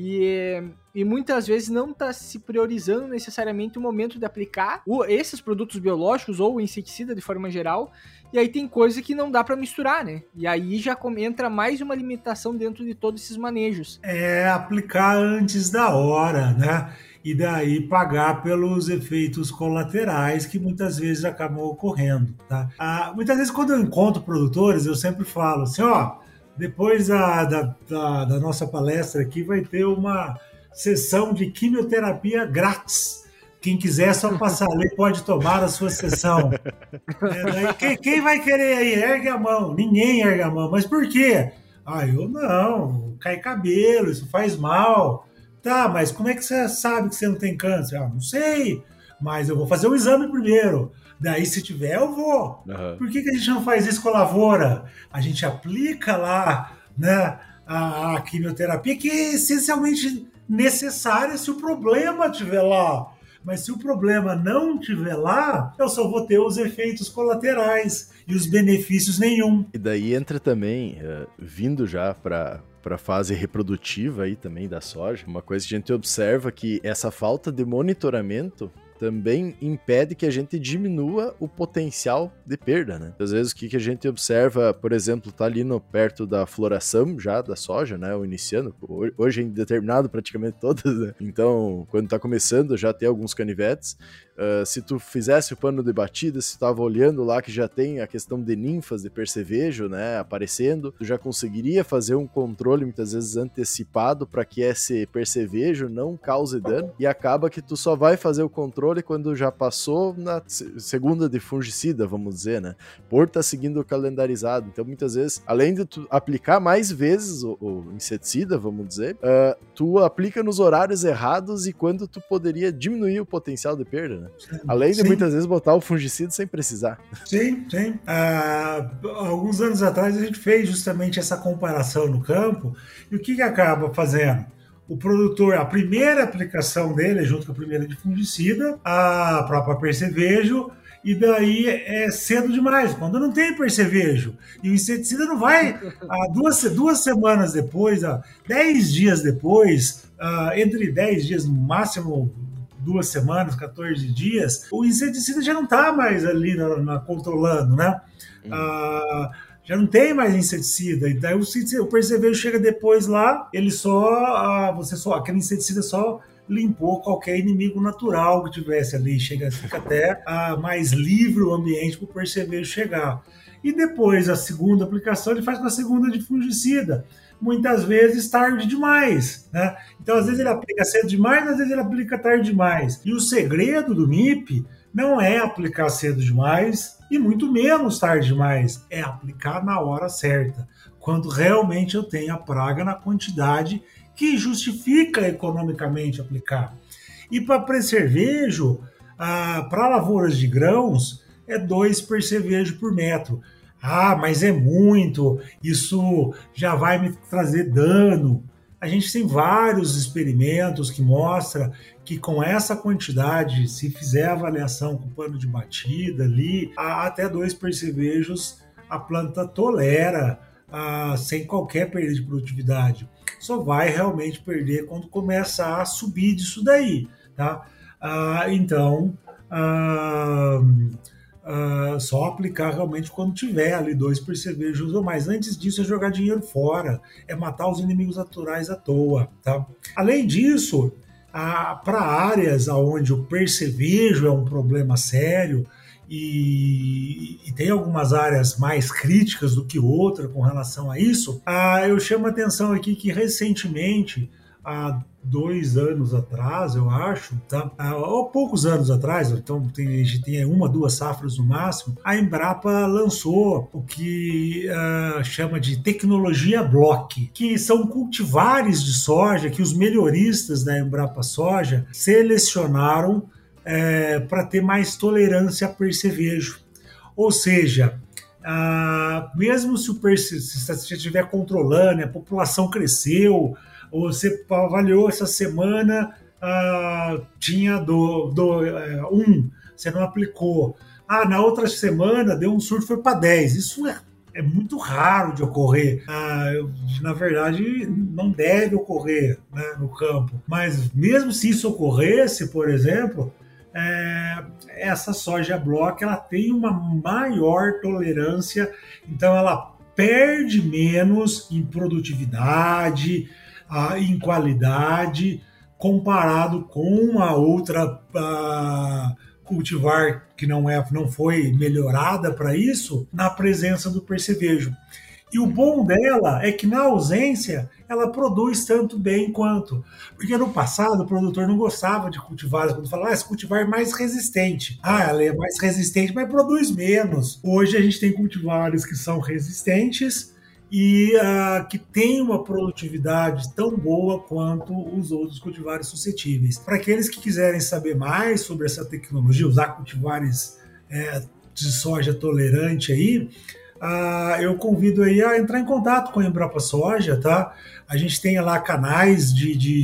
e muitas vezes não está se priorizando necessariamente o momento de aplicar esses produtos biológicos ou o inseticida de forma geral, e aí tem coisa que não dá para misturar, né? E aí já entra mais uma limitação dentro de todos esses manejos. É aplicar antes da hora, né? E daí pagar pelos efeitos colaterais que muitas vezes acabam ocorrendo, tá? Muitas vezes quando eu encontro produtores, eu sempre falo assim, depois da nossa palestra aqui vai ter uma sessão de quimioterapia grátis, Quem quiser só passar a lei pode tomar a sua sessão. Quem vai querer aí? Ergue a mão. Ninguém ergue a mão. Mas por quê? Eu não. Cai cabelo, isso faz mal. Tá, mas como é que você sabe que você não tem câncer? Não sei, mas eu vou fazer o exame primeiro. Daí, se tiver, eu vou. Uhum. Por que a gente não faz isso com a lavoura? A gente aplica lá, né, a quimioterapia, que é essencialmente necessária se o problema estiver lá. Mas se o problema não estiver lá, eu só vou ter os efeitos colaterais e os benefícios nenhum. E daí entra também, vindo já para a fase reprodutiva aí também da soja, uma coisa que a gente observa que essa falta de monitoramento também impede que a gente diminua o potencial de perda, né? Às vezes o que a gente observa, por exemplo, tá ali perto da floração já da soja, né? O iniciando, hoje é indeterminado praticamente todas, né? Então, quando tá começando, já tem alguns canivetes. Se tu fizesse o pano de batida, se tu tava olhando lá que já tem a questão de ninfas de percevejo, né, aparecendo, tu já conseguiria fazer um controle muitas vezes antecipado para que esse percevejo não cause dano, e acaba que tu só vai fazer o controle quando já passou na segunda de fungicida, vamos dizer, né, por tá seguindo o calendarizado. Então muitas vezes, além de tu aplicar mais vezes o inseticida, vamos dizer, tu aplica nos horários errados e quando tu poderia diminuir o potencial de perda, né? Além de muitas vezes botar o fungicida sem precisar. Sim. Alguns anos atrás a gente fez justamente essa comparação no campo, e o que acaba fazendo? O produtor, a primeira aplicação dele, junto com a primeira de fungicida, a própria percevejo, e daí é cedo demais, quando não tem percevejo. E o inseticida não vai, duas semanas depois, 10 dias depois, entre 10 dias no máximo, 2 semanas, 14 dias, o inseticida já não está mais ali controlando, né? Já não tem mais inseticida. E daí o percevejo chega depois lá, ele aquele inseticida só limpou qualquer inimigo natural que tivesse ali, fica até mais livre o ambiente para o percevejo chegar. E depois, a segunda aplicação, ele faz com a segunda de fungicida. Muitas vezes tarde demais, né? Então, às vezes ele aplica cedo demais, às vezes ele aplica tarde demais. E o segredo do MIP não é aplicar cedo demais e muito menos tarde demais. É aplicar na hora certa, quando realmente eu tenho a praga na quantidade que justifica economicamente aplicar. E para percevejo, para lavouras de grãos, é 2 percevejos por metro. Mas é muito, isso já vai me trazer dano. A gente tem vários experimentos que mostram que com essa quantidade, se fizer a avaliação com pano de batida ali, até 2 percevejos a planta tolera sem qualquer perda de produtividade. Só vai realmente perder quando começa a subir disso daí, tá? Só aplicar realmente quando tiver ali 2 percevejos ou mais. Antes disso é jogar dinheiro fora, é matar os inimigos naturais à toa, tá? Além disso, para áreas onde o percevejo é um problema sério e tem algumas áreas mais críticas do que outra com relação a isso, eu chamo a atenção aqui que recentemente, há 2 anos atrás, eu acho, tá? Ou poucos anos atrás, então a gente tem 1, 2 safras no máximo, a Embrapa lançou o que chama de tecnologia Block, que são cultivares de soja que os melhoristas da Embrapa Soja selecionaram para ter mais tolerância a percevejo. Ou seja, mesmo se você estiver controlando, a população cresceu, ou você avaliou essa semana, tinha 1, você não aplicou. Na outra semana deu um surto, foi para 10. Isso é muito raro de ocorrer. Na verdade, não deve ocorrer, né, no campo. Mas mesmo se isso ocorresse, por exemplo, essa soja block ela tem uma maior tolerância, então ela perde menos em produtividade, em qualidade, comparado com a outra cultivar que não foi melhorada para isso, na presença do percevejo. E o bom dela é que, na ausência, ela produz tanto bem quanto. Porque no passado o produtor não gostava de cultivares, quando falava, esse cultivar é mais resistente. Ela é mais resistente, mas produz menos. Hoje a gente tem cultivares que são resistentes e que têm uma produtividade tão boa quanto os outros cultivares suscetíveis. Para aqueles que quiserem saber mais sobre essa tecnologia, usar cultivares de soja tolerante aí, eu convido aí a entrar em contato com a Embrapa Soja, tá? A gente tem lá canais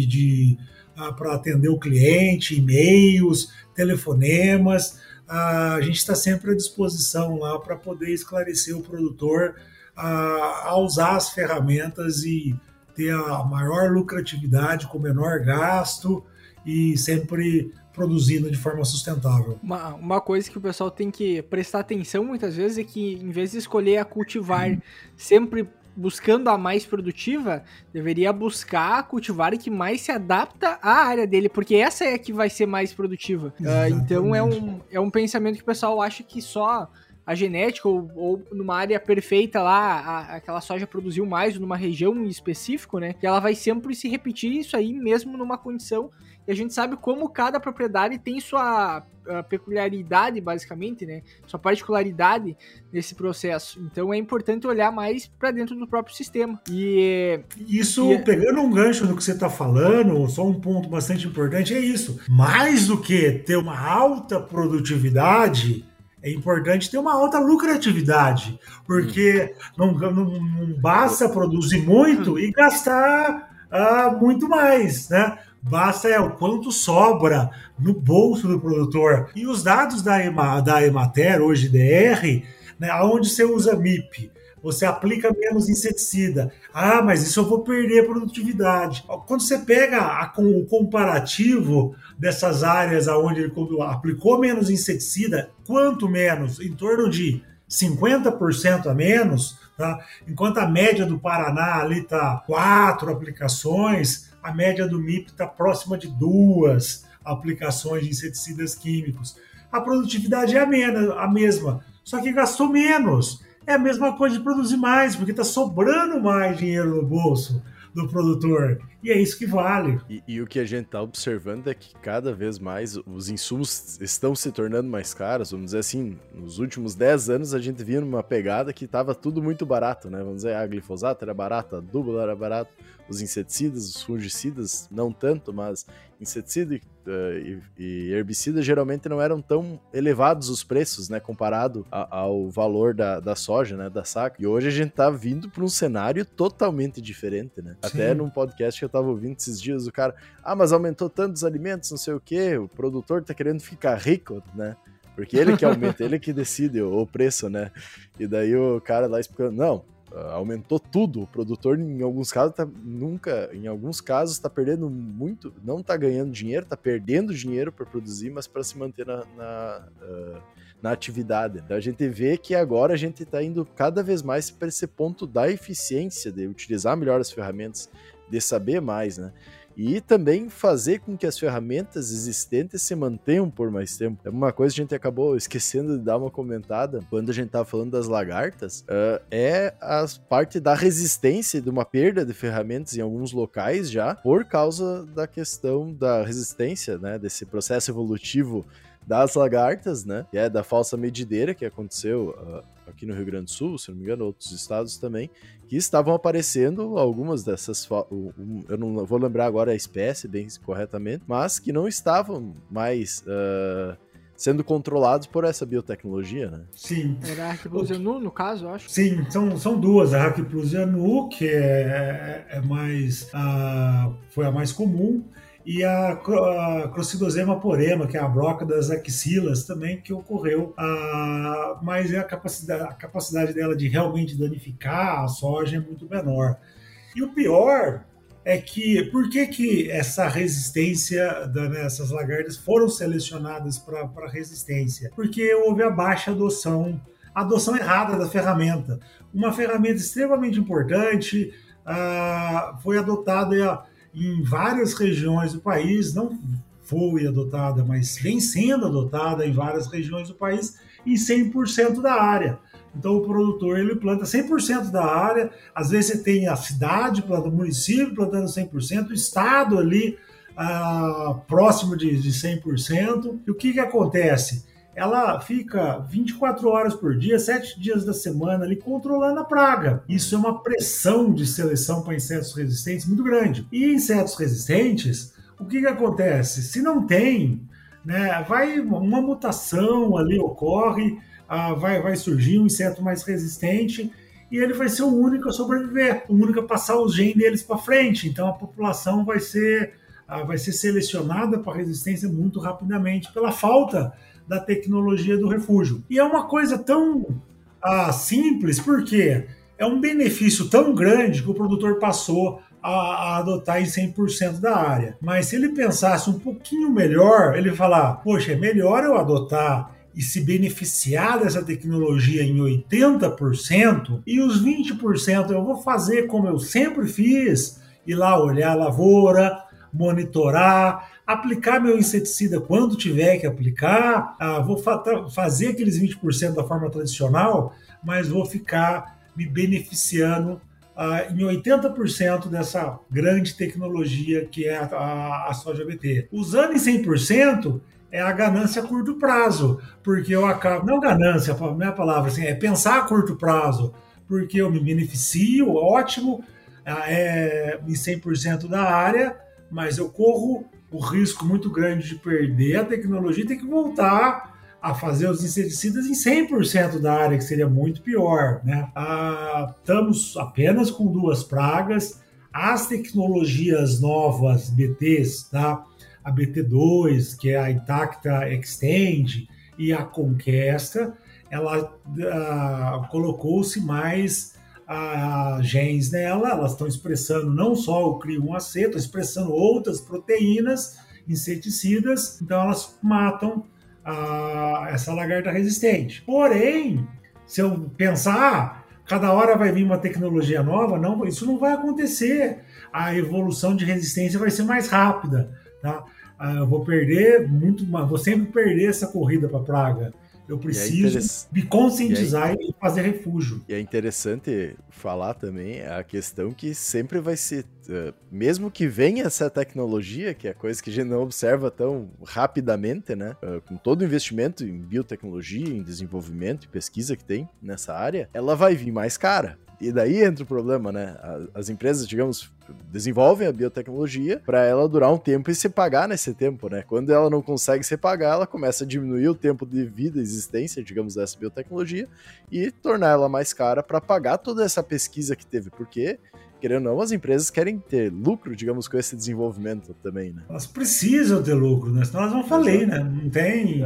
para atender o cliente, e-mails, telefonemas. A gente está sempre à disposição lá para poder esclarecer o produtor a usar as ferramentas e ter a maior lucratividade com o menor gasto e sempre produzindo de forma sustentável. Uma coisa que o pessoal tem que prestar atenção muitas vezes é que, em vez de escolher a cultivar sempre buscando a mais produtiva, deveria buscar a cultivar que mais se adapta à área dele, porque essa é a que vai ser mais produtiva. Então é um pensamento que o pessoal acha que só a genética ou numa área perfeita lá, aquela soja produziu mais numa região em específico, né? Que ela vai sempre se repetir isso aí mesmo numa condição. E a gente sabe como cada propriedade tem sua peculiaridade, basicamente, né? Sua particularidade nesse processo. Então é importante olhar mais para dentro do próprio sistema. Pegando um gancho no que você está falando, só um ponto bastante importante é isso. Mais do que ter uma alta produtividade, é importante ter uma alta lucratividade, porque não basta produzir muito e gastar muito mais, né? Basta o quanto sobra no bolso do produtor. E os dados da Emater, hoje DR, né, onde você usa MIP, você aplica menos inseticida. Mas isso eu vou perder a produtividade. Quando você pega o comparativo dessas áreas onde ele aplicou menos inseticida, quanto menos? Em torno de 50% a menos, tá? Enquanto a média do Paraná ali está 4 aplicações, a média do MIP está próxima de 2 aplicações de inseticidas químicos. A produtividade é a mesma, só que gastou menos. É a mesma coisa de produzir mais, porque está sobrando mais dinheiro no bolso do produtor. E é isso que vale. E o que a gente está observando é que cada vez mais os insumos estão se tornando mais caros. Vamos dizer assim, nos últimos 10 anos a gente via numa pegada que estava tudo muito barato, né? Vamos dizer, a glifosato era barato, a adubo era barato, os inseticidas, os fungicidas, não tanto, mas inseticida e herbicida geralmente não eram tão elevados os preços, né, comparado ao valor da soja, né, da saca. E hoje a gente tá vindo para um cenário totalmente diferente, né? Sim. Até num podcast que eu tava ouvindo esses dias, o cara, mas aumentou tantos alimentos, não sei o quê, o produtor tá querendo ficar rico, né? Porque ele que aumenta, ele que decide o preço, né? E daí o cara lá explicando, não, aumentou tudo, o produtor em alguns casos tá perdendo muito, não tá ganhando dinheiro, tá perdendo dinheiro para produzir, mas para se manter na atividade. Então a gente vê que agora a gente tá indo cada vez mais para esse ponto da eficiência, de utilizar melhor as ferramentas, de saber mais, né? E também fazer com que as ferramentas existentes se mantenham por mais tempo. É uma coisa que a gente acabou esquecendo de dar uma comentada quando a gente estava falando das lagartas, é a parte da resistência, de uma perda de ferramentas em alguns locais já, por causa da questão da resistência, né, desse processo evolutivo das lagartas, né, que é da falsa medideira que aconteceu aqui no Rio Grande do Sul, se não me engano, outros estados também, que estavam aparecendo algumas dessas, eu não vou lembrar agora a espécie bem corretamente, mas que não estavam mais sendo controlados por essa biotecnologia, né? Sim. Era a Arquiplusianu, no caso, eu acho. Sim, são duas. A Arquiplusianu, que foi a mais comum, e a Croccidosema porema, que é a broca das axilas também, que ocorreu, mas a capacidade dela de realmente danificar a soja é muito menor. E o pior é que, por que essa resistência dessas lagartas foram selecionadas para resistência? Porque houve a baixa adoção errada da ferramenta. Uma ferramenta extremamente importante foi adotada em várias regiões do país, não foi adotada, mas vem sendo adotada em várias regiões do país, em 100% da área. Então o produtor ele planta 100% da área, às vezes você tem a cidade plantando, o município plantando 100%, o estado ali próximo de 100%. E o que acontece? Ela fica 24 horas por dia, 7 dias da semana ali controlando a praga. Isso é uma pressão de seleção para insetos resistentes muito grande. E insetos resistentes, o que acontece? Se não tem, né, uma mutação ali ocorre, vai surgir um inseto mais resistente e ele vai ser o único a sobreviver, o único a passar os genes deles para frente. Então a população vai ser selecionada para resistência muito rapidamente pela falta da tecnologia do refúgio. E é uma coisa tão simples, porque é um benefício tão grande que o produtor passou a adotar em 100% da área. Mas se ele pensasse um pouquinho melhor, ele ia falar, poxa, é melhor eu adotar e se beneficiar dessa tecnologia em 80% e os 20% eu vou fazer como eu sempre fiz, ir lá olhar a lavoura, monitorar, aplicar meu inseticida quando tiver que aplicar, vou fazer aqueles 20% da forma tradicional, mas vou ficar me beneficiando em 80% dessa grande tecnologia que é a soja BT. Usando em 100% é a ganância a curto prazo, porque eu acabo... Não ganância, a minha palavra assim, é pensar a curto prazo, porque eu me beneficio, ótimo, em 100% da área, mas eu corro o risco muito grande de perder a tecnologia e ter que voltar a fazer os inseticidas em 100% da área, que seria muito pior, né? Estamos apenas com 2 pragas. As tecnologias novas BTs, tá? A BT2, que é a Intacta Extend, e a Conquesta, ela colocou-se mais genes nela, elas estão expressando não só o CRI1AC, estão expressando outras proteínas inseticidas, então elas matam essa lagarta resistente. Porém, se eu pensar, cada hora vai vir uma tecnologia nova, não, isso não vai acontecer. A evolução de resistência vai ser mais rápida, tá? Eu vou vou sempre perder essa corrida para praga. Eu preciso me conscientizar e fazer refúgio. E é interessante falar também a questão que sempre vai ser, mesmo que venha essa tecnologia, que é coisa que a gente não observa tão rapidamente, né? Com todo o investimento em biotecnologia, em desenvolvimento e pesquisa que tem nessa área, ela vai vir mais cara. E daí entra o problema, né? As empresas, digamos, desenvolvem a biotecnologia para ela durar um tempo e se pagar nesse tempo, né? Quando ela não consegue se pagar, ela começa a diminuir o tempo de vida e existência, digamos, dessa biotecnologia e tornar ela mais cara para pagar toda essa pesquisa que teve, porque, querendo ou não, as empresas querem ter lucro, digamos, com esse desenvolvimento também, né? Elas precisam ter lucro, né? Senão elas vão falir, né? Não tem...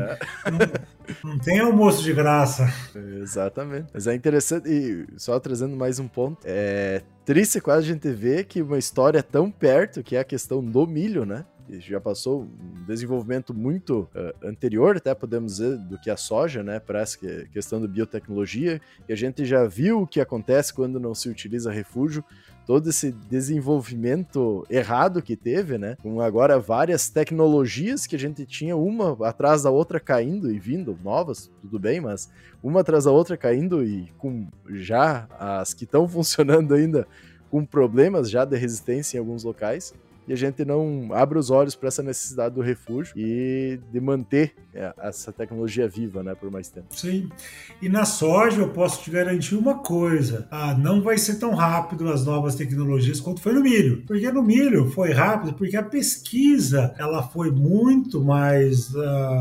Não tem almoço de graça. Exatamente. Mas é interessante, e só trazendo mais um ponto, é triste quase a gente ver que uma história tão perto, que é a questão do milho, né? Já passou um desenvolvimento muito anterior, até podemos dizer, do que a soja, né, para essa questão da biotecnologia, e a gente já viu o que acontece quando não se utiliza refúgio, todo esse desenvolvimento errado que teve, né, com agora várias tecnologias que a gente tinha uma atrás da outra caindo e vindo, novas, tudo bem, mas uma atrás da outra caindo e com já as que estão funcionando ainda com problemas já de resistência em alguns locais. E a gente não abre os olhos para essa necessidade do refúgio e de manter essa tecnologia viva, né, por mais tempo. Sim. E na soja eu posso te garantir uma coisa, não vai ser tão rápido as novas tecnologias quanto foi no milho. Porque no milho foi rápido, porque a pesquisa ela foi muito mais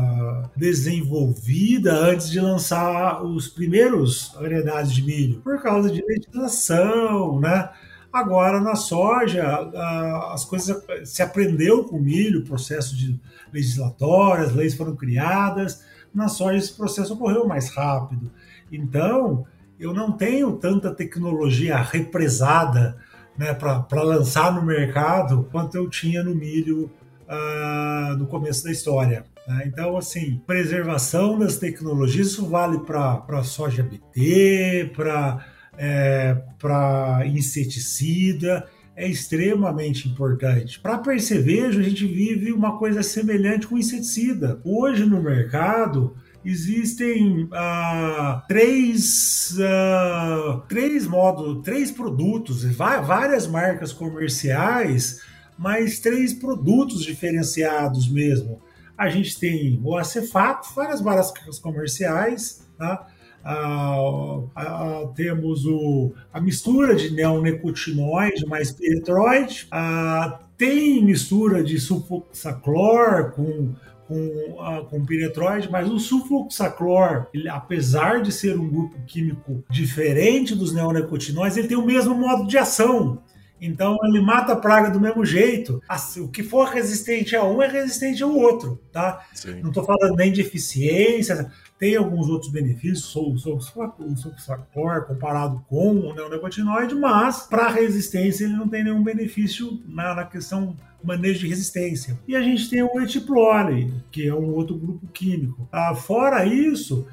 desenvolvida antes de lançar os primeiros variedades de milho, por causa de legislação, né? Agora, na soja, as coisas se aprendeu com o milho, processo de legislatório, as leis foram criadas. Na soja, esse processo ocorreu mais rápido. Então, eu não tenho tanta tecnologia represada, né, para lançar no mercado quanto eu tinha no milho no começo da história. Né? Então, assim, preservação das tecnologias, isso vale para soja BT, para inseticida, é extremamente importante. Para percevejo, a gente vive uma coisa semelhante com inseticida. Hoje no mercado existem três produtos, várias marcas comerciais, mas 3 produtos diferenciados mesmo. A gente tem o acefato, várias marcas comerciais, tá? Temos a mistura de neonicotinoide mais piretroide, tem mistura de sulfoxaclor com piretroide, mas o sulfoxaclor, apesar de ser um grupo químico diferente dos neonicotinoides, ele tem o mesmo modo de ação. Então, ele mata a praga do mesmo jeito. O que for resistente a um é resistente ao outro, tá? Sim. Não estou falando nem de eficiência, tem alguns outros benefícios, o sulfoxaclor comparado com o neonicotinoide, mas para resistência ele não tem nenhum benefício na questão manejo de resistência. E a gente tem o etiplole, que é um outro grupo químico. Fora isso,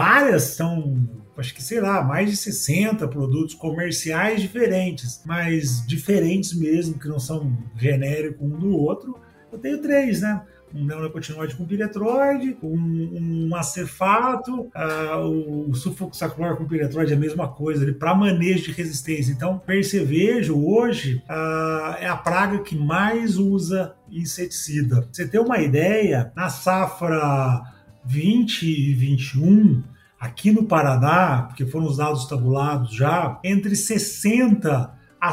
acho que, mais de 60 produtos comerciais diferentes, mas diferentes mesmo, que não são genéricos um do outro. Eu tenho 3, né? Um neonicotinoide com piretroide, um acefato, o sulfoxaclor com piretroide é a mesma coisa, para manejo de resistência. Então, percevejo hoje é a praga que mais usa inseticida. Pra você ter uma ideia, na safra 20 e 21, aqui no Paraná, porque foram os dados tabulados já, entre 60% a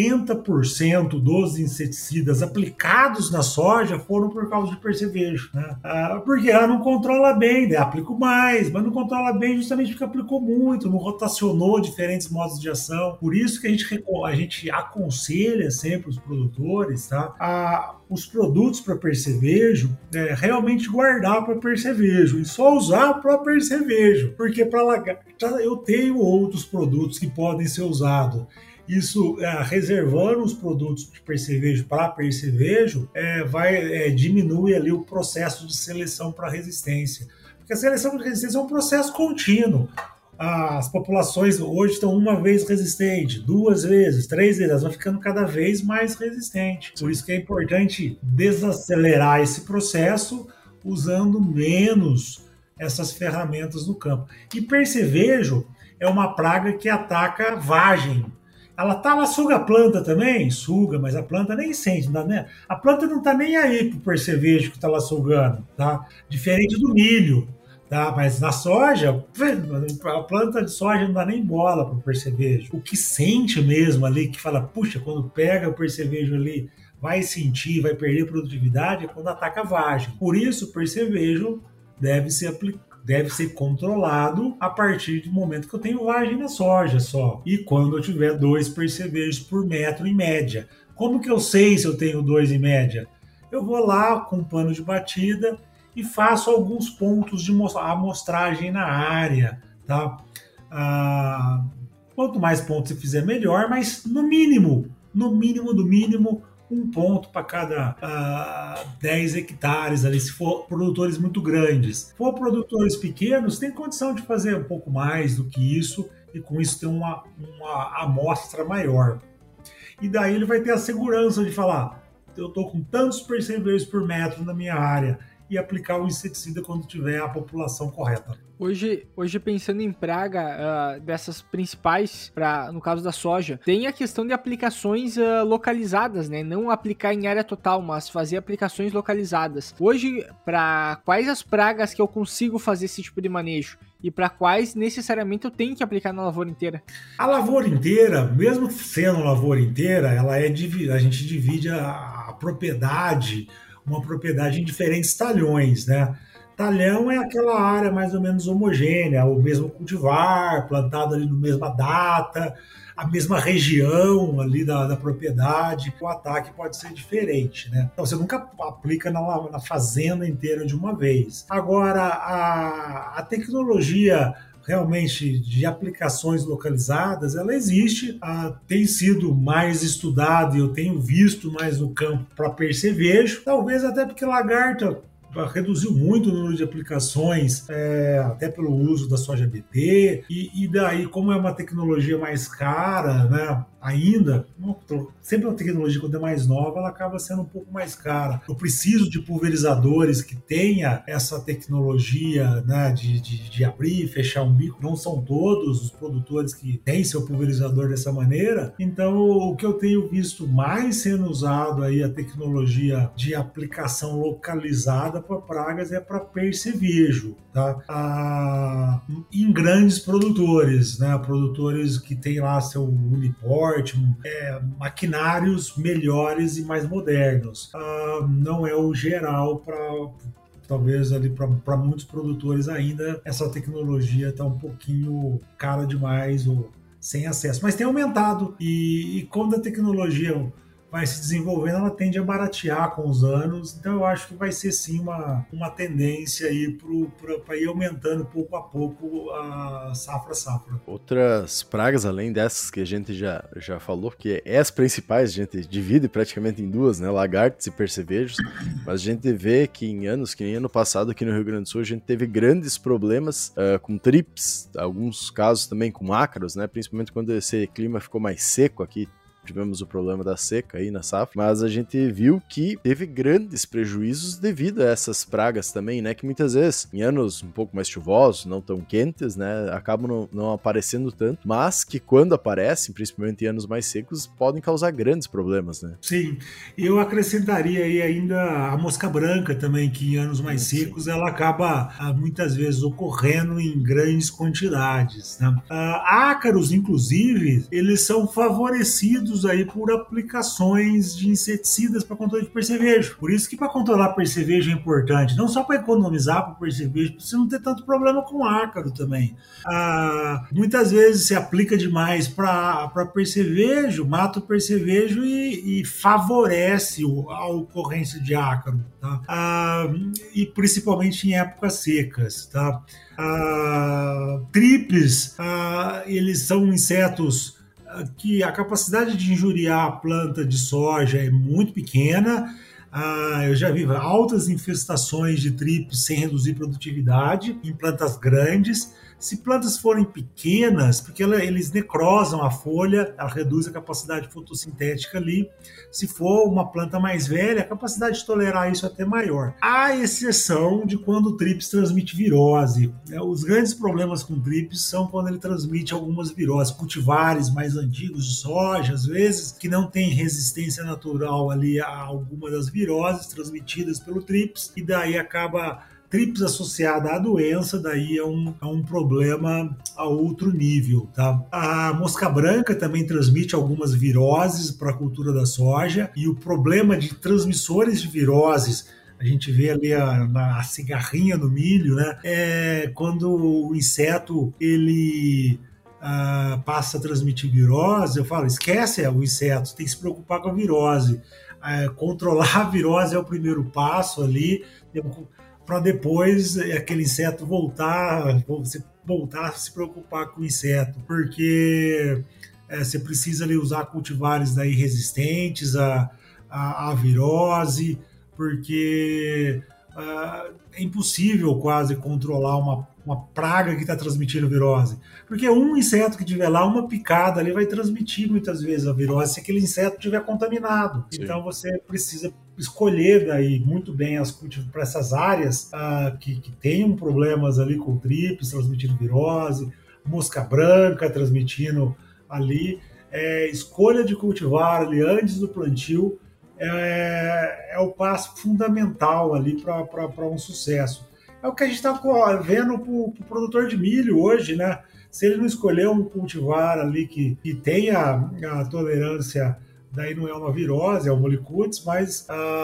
70% dos inseticidas aplicados na soja foram por causa de percevejo, né? Porque ela não controla bem, aplico mais, mas não controla bem justamente porque aplicou muito, não rotacionou diferentes modos de ação. Por isso que a gente aconselha sempre os produtores, tá? Os produtos para percevejo, realmente guardar para percevejo e só usar para percevejo, porque para lagarta eu tenho outros produtos que podem ser usados. Isso, reservando os produtos de percevejo para percevejo, diminui ali o processo de seleção para resistência. Porque a seleção de resistência é um processo contínuo. As populações hoje estão uma vez resistentes, 2 vezes, 3 vezes, elas vão ficando cada vez mais resistentes. Por isso que é importante desacelerar esse processo usando menos essas ferramentas no campo. E percevejo é uma praga que ataca vagem. Ela suga a planta também? Suga, mas a planta nem sente. A planta não está nem aí pro percevejo que está lá sugando, tá? Diferente do milho, tá? Mas na soja, a planta de soja não dá nem bola pro percevejo. O que sente mesmo ali, que fala, puxa, quando pega o percevejo ali, vai sentir, vai perder produtividade, é quando ataca a vagem. Por isso, o percevejo deve ser controlado a partir do momento que eu tenho vagem na soja só. E quando eu tiver 2 percevejos por metro em média. Como que eu sei se eu tenho 2 em média? Eu vou lá com um pano de batida e faço alguns pontos de amostragem na área, tá? Quanto mais pontos você fizer, melhor, mas no mínimo, um ponto para cada 10 hectares ali, se for produtores muito grandes. Se for produtores pequenos, tem condição de fazer um pouco mais do que isso e com isso ter uma amostra maior. E daí ele vai ter a segurança de falar, eu estou com tantos percevejos por metro na minha área e aplicar o inseticida quando tiver a população correta. Hoje pensando em praga dessas principais, no caso da soja, tem a questão de aplicações localizadas, né? Não aplicar em área total, mas fazer aplicações localizadas. Hoje, para quais as pragas que eu consigo fazer esse tipo de manejo? E para quais necessariamente eu tenho que aplicar na lavoura inteira? A lavoura inteira, mesmo sendo lavoura inteira, a gente divide a propriedade, uma propriedade em diferentes talhões, né? Talhão é aquela área mais ou menos homogênea, o mesmo cultivar, plantado ali na mesma data, a mesma região ali da propriedade. O ataque pode ser diferente, né? Então você nunca aplica na fazenda inteira de uma vez. Agora, a tecnologia realmente de aplicações localizadas, ela existe, tem sido mais estudada e eu tenho visto mais no campo para percevejo, talvez até porque lagarta reduziu muito o número de aplicações, até pelo uso da soja BT, e daí, como é uma tecnologia mais cara, né, ainda, sempre a tecnologia, quando é mais nova, ela acaba sendo um pouco mais cara. Eu preciso de pulverizadores que tenha essa tecnologia, né, de abrir e fechar um bico. Não são todos os produtores que têm seu pulverizador dessa maneira. Então, o que eu tenho visto mais sendo usado aí, a tecnologia de aplicação localizada para pragas, é para percevejo, tá? Em grandes produtores, né? Produtores que têm lá seu uniporte, maquinários melhores e mais modernos. Não é o geral para... Talvez ali para muitos produtores ainda essa tecnologia está um pouquinho cara demais ou sem acesso. Mas tem aumentado e quando a tecnologia vai se desenvolvendo, ela tende a baratear com os anos. Então eu acho que vai ser sim uma tendência aí para ir aumentando pouco a pouco a safra. Outras pragas, além dessas que a gente já falou, que é as principais, a gente divide praticamente em duas, né? Lagartos e percevejos. Mas a gente vê que em anos, que nem ano passado aqui no Rio Grande do Sul, a gente teve grandes problemas com trips, alguns casos também com ácaros, né? Principalmente quando esse clima ficou mais seco aqui. Tivemos o problema da seca aí na safra, mas a gente viu que teve grandes prejuízos devido a essas pragas também, né, que muitas vezes, em anos um pouco mais chuvosos, não tão quentes, né, acabam não aparecendo tanto, mas que quando aparecem, principalmente em anos mais secos, podem causar grandes problemas, né. Sim, eu acrescentaria aí ainda a mosca branca também, que em anos mais secos ela acaba muitas vezes ocorrendo em grandes quantidades, né. Ácaros, inclusive, eles são favorecidos aí por aplicações de inseticidas para controle de percevejo. Por isso que para controlar percevejo é importante, não só para economizar para o percevejo, para você não ter tanto problema com ácaro também. Muitas vezes se aplica demais para percevejo, mata o percevejo e favorece a ocorrência de ácaro, tá? E principalmente em épocas secas, tá? Tripes, eles são insetos que a capacidade de injuriar a planta de soja é muito pequena. Eu já vi altas infestações de tripes sem reduzir produtividade em plantas grandes. Se plantas forem pequenas, porque eles necrosam a folha, ela reduz a capacidade fotossintética ali. Se for uma planta mais velha, a capacidade de tolerar isso é até maior. Há exceção de quando o trips transmite virose. Os grandes problemas com trips são quando ele transmite algumas viroses, cultivares mais antigos de soja, às vezes, que não tem resistência natural ali a alguma das viroses transmitidas pelo trips, e daí acaba... Trips associada à doença, daí é um problema a outro nível, tá? A mosca branca também transmite algumas viroses para a cultura da soja, e o problema de transmissores de viroses, a gente vê ali a cigarrinha no milho, né? É quando o inseto, ele... passa a transmitir virose, eu falo, esquece o inseto, tem que se preocupar com a virose. Controlar a virose é o primeiro passo ali, para depois aquele inseto voltar a se preocupar com o inseto, porque você precisa ali usar cultivares daí resistentes à virose, porque é impossível quase controlar uma praga que está transmitindo virose, porque um inseto que tiver lá, uma picada ali vai transmitir muitas vezes a virose se aquele inseto estiver contaminado. Sim. Então você precisa escolher daí muito bem as cultivares para essas áreas que tenham problemas ali com trips transmitindo virose, mosca branca transmitindo ali, escolha de cultivar ali antes do plantio é o passo fundamental ali para um sucesso. É o que a gente está vendo para o produtor de milho hoje, né? Se ele não escolher um cultivar ali que tenha a tolerância, daí não é uma virose, é um molicutes, mas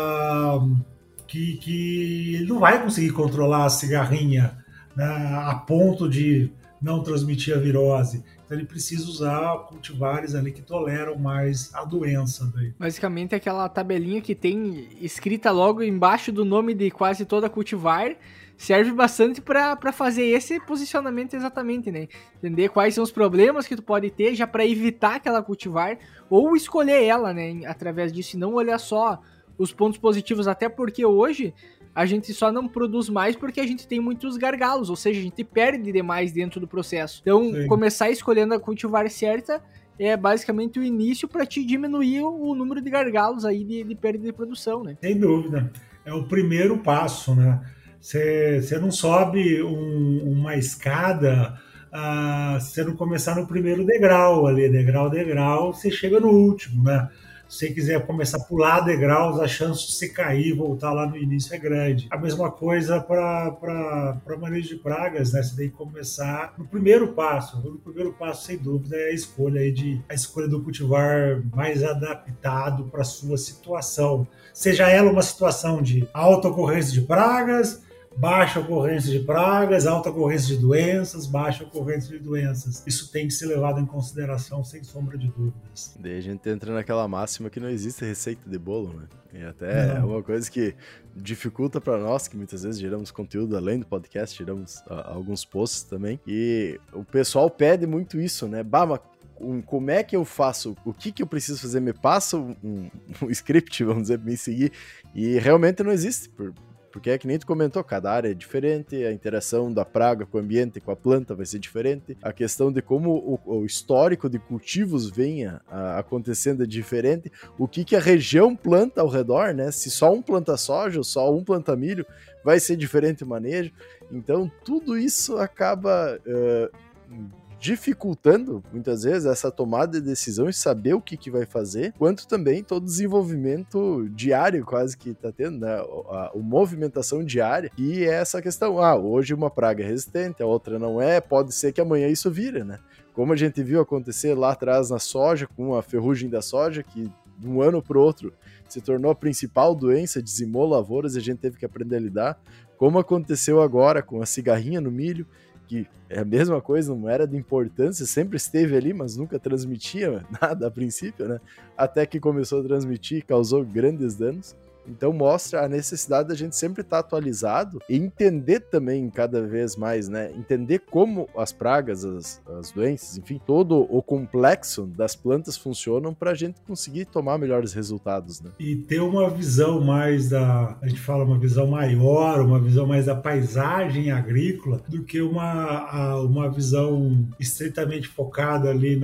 que ele não vai conseguir controlar a cigarrinha, né, a ponto de não transmitir a virose. Então ele precisa usar cultivares ali que toleram mais a doença. Daí. Basicamente aquela tabelinha que tem escrita logo embaixo do nome de quase toda cultivar serve bastante para fazer esse posicionamento exatamente, né? Entender quais são os problemas que tu pode ter já para evitar aquela cultivar ou escolher ela, né? Através disso e não olhar só os pontos positivos, até porque hoje a gente só não produz mais porque a gente tem muitos gargalos, ou seja, a gente perde demais dentro do processo. Então, Sim. Começar escolhendo a cultivar certa é basicamente o início para te diminuir o número de gargalos aí de perda de produção, né? Sem dúvida. É o primeiro passo, né? Você não sobe uma escada se você não começar no primeiro degrau ali, degrau, você chega no último, né? Se você quiser começar a pular degraus, a chance de você cair e voltar lá no início é grande. A mesma coisa para manejo de pragas, né? Você tem que começar no primeiro passo. O primeiro passo, sem dúvida, é a escolha do cultivar mais adaptado para a sua situação. Seja ela uma situação de alta ocorrência de pragas, baixa ocorrência de pragas, alta ocorrência de doenças, baixa ocorrência de doenças. Isso tem que ser levado em consideração, sem sombra de dúvidas. Daí a gente entra naquela máxima que não existe receita de bolo, né? E até é uma coisa que dificulta para nós, que muitas vezes geramos conteúdo além do podcast, geramos alguns posts também. E o pessoal pede muito isso, né? Mas como é que eu faço? O que eu preciso fazer? Me passa um script, vamos dizer, para me seguir. E realmente não existe, porque é que nem tu comentou, cada área é diferente, a interação da praga com o ambiente, com a planta vai ser diferente, a questão de como o histórico de cultivos venha acontecendo é diferente, o que a região planta ao redor, né? Se só um planta soja ou só um planta milho, vai ser diferente o manejo. Então, tudo isso acaba dificultando, muitas vezes, essa tomada de decisão e saber o que vai fazer, quanto também todo o desenvolvimento diário quase que está tendo, né? A movimentação diária, e é essa questão, hoje uma praga é resistente, a outra não é, pode ser que amanhã isso vire, né? Como a gente viu acontecer lá atrás na soja, com a ferrugem da soja, que de um ano para o outro se tornou a principal doença, dizimou lavouras e a gente teve que aprender a lidar, como aconteceu agora com a cigarrinha no milho, que é a mesma coisa, não era de importância, sempre esteve ali, mas nunca transmitia nada a princípio, né? Até que começou a transmitir e causou grandes danos. Então mostra a necessidade da gente sempre estar atualizado e entender também cada vez mais, né? Entender como as pragas, as doenças, enfim, todo o complexo das plantas funcionam para a gente conseguir tomar melhores resultados, né? E ter uma visão mais a gente fala uma visão maior, uma visão mais da paisagem agrícola do que uma visão estritamente focada ali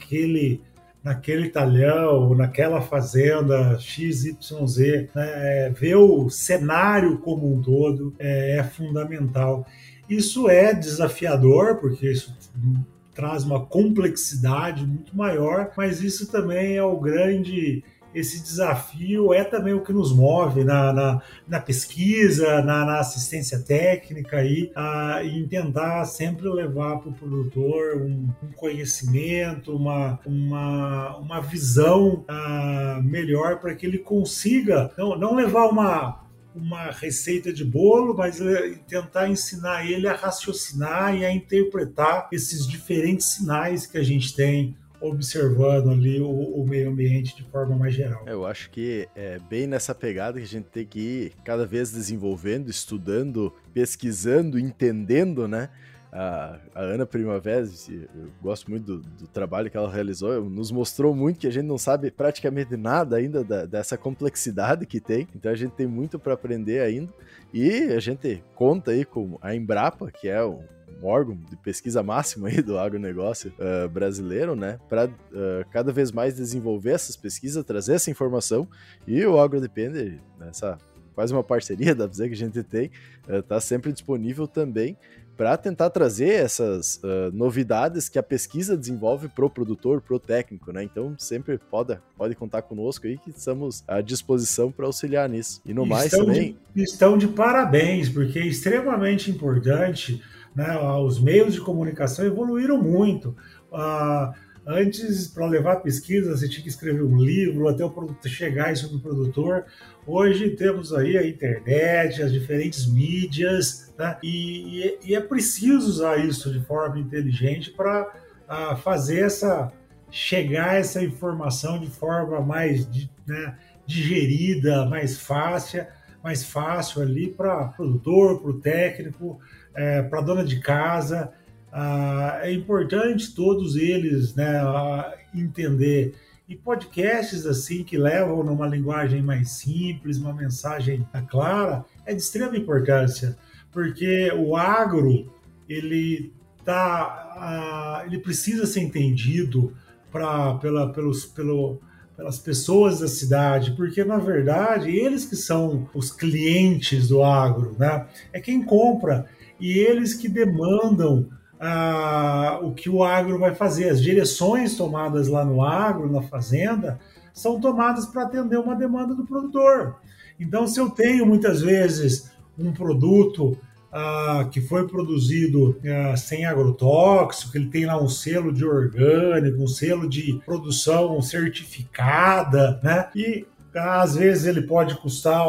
naquele talhão, naquela fazenda XYZ, né? Ver o cenário como um todo é fundamental. Isso é desafiador, porque isso traz uma complexidade muito maior, mas isso também é esse desafio é também o que nos move na pesquisa, na assistência técnica e em tentar sempre levar para o produtor um conhecimento, uma visão melhor para que ele consiga não levar uma receita de bolo, mas tentar ensinar ele a raciocinar e a interpretar esses diferentes sinais que a gente tem observando ali o meio ambiente de forma mais geral. Eu acho que é bem nessa pegada que a gente tem que ir cada vez desenvolvendo, estudando, pesquisando, entendendo, né? A Ana Primavera, eu gosto muito do trabalho que ela realizou, nos mostrou muito que a gente não sabe praticamente nada ainda dessa complexidade que tem, então a gente tem muito para aprender ainda, e a gente conta aí com a Embrapa, que é um órgão de pesquisa máxima aí do agronegócio brasileiro, né, para cada vez mais desenvolver essas pesquisas, trazer essa informação, e o AgroDepende, nessa quase uma parceria, dá pra dizer, que a gente tem, tá sempre disponível também para tentar trazer essas novidades que a pesquisa desenvolve pro produtor, pro técnico, né? Então sempre pode contar conosco aí, que estamos à disposição para auxiliar nisso. E no mais também... Estão de parabéns, porque é extremamente importante, né? Os meios de comunicação evoluíram muito. Antes, para levar pesquisa, você tinha que escrever um livro até o produto chegar isso no produtor. Hoje temos aí a internet, as diferentes mídias, né? E é preciso usar isso de forma inteligente para fazer chegar essa informação de forma mais digerida, mais fácil ali para o produtor, para o técnico, para a dona de casa. É importante todos eles, né, entender. E podcasts assim que levam numa linguagem mais simples, uma mensagem clara, é de extrema importância, porque o agro ele precisa ser entendido pelas pessoas da cidade, porque, na verdade, eles que são os clientes do agro, né? É quem compra e eles que demandam o que o agro vai fazer. As direções tomadas lá no agro, na fazenda, são tomadas para atender uma demanda do produtor. Então, se eu tenho, muitas vezes, um produto que foi produzido sem agrotóxico, ele tem lá um selo de orgânico, um selo de produção certificada, né? E às vezes ele pode custar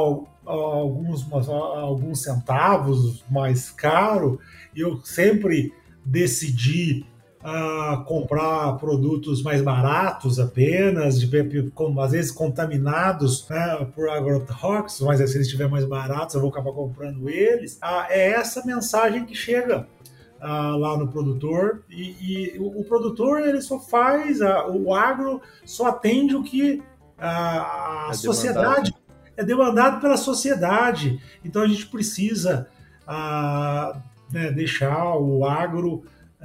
alguns centavos mais caro, e eu sempre decidi comprar produtos mais baratos apenas, às vezes contaminados, né, por agrotóxicos, mas se eles estiverem mais baratos eu vou acabar comprando eles. É essa mensagem que chega lá no produtor, e o produtor ele só faz, o agro só atende o que a sociedade é demandado pela sociedade. Então a gente precisa deixar o agro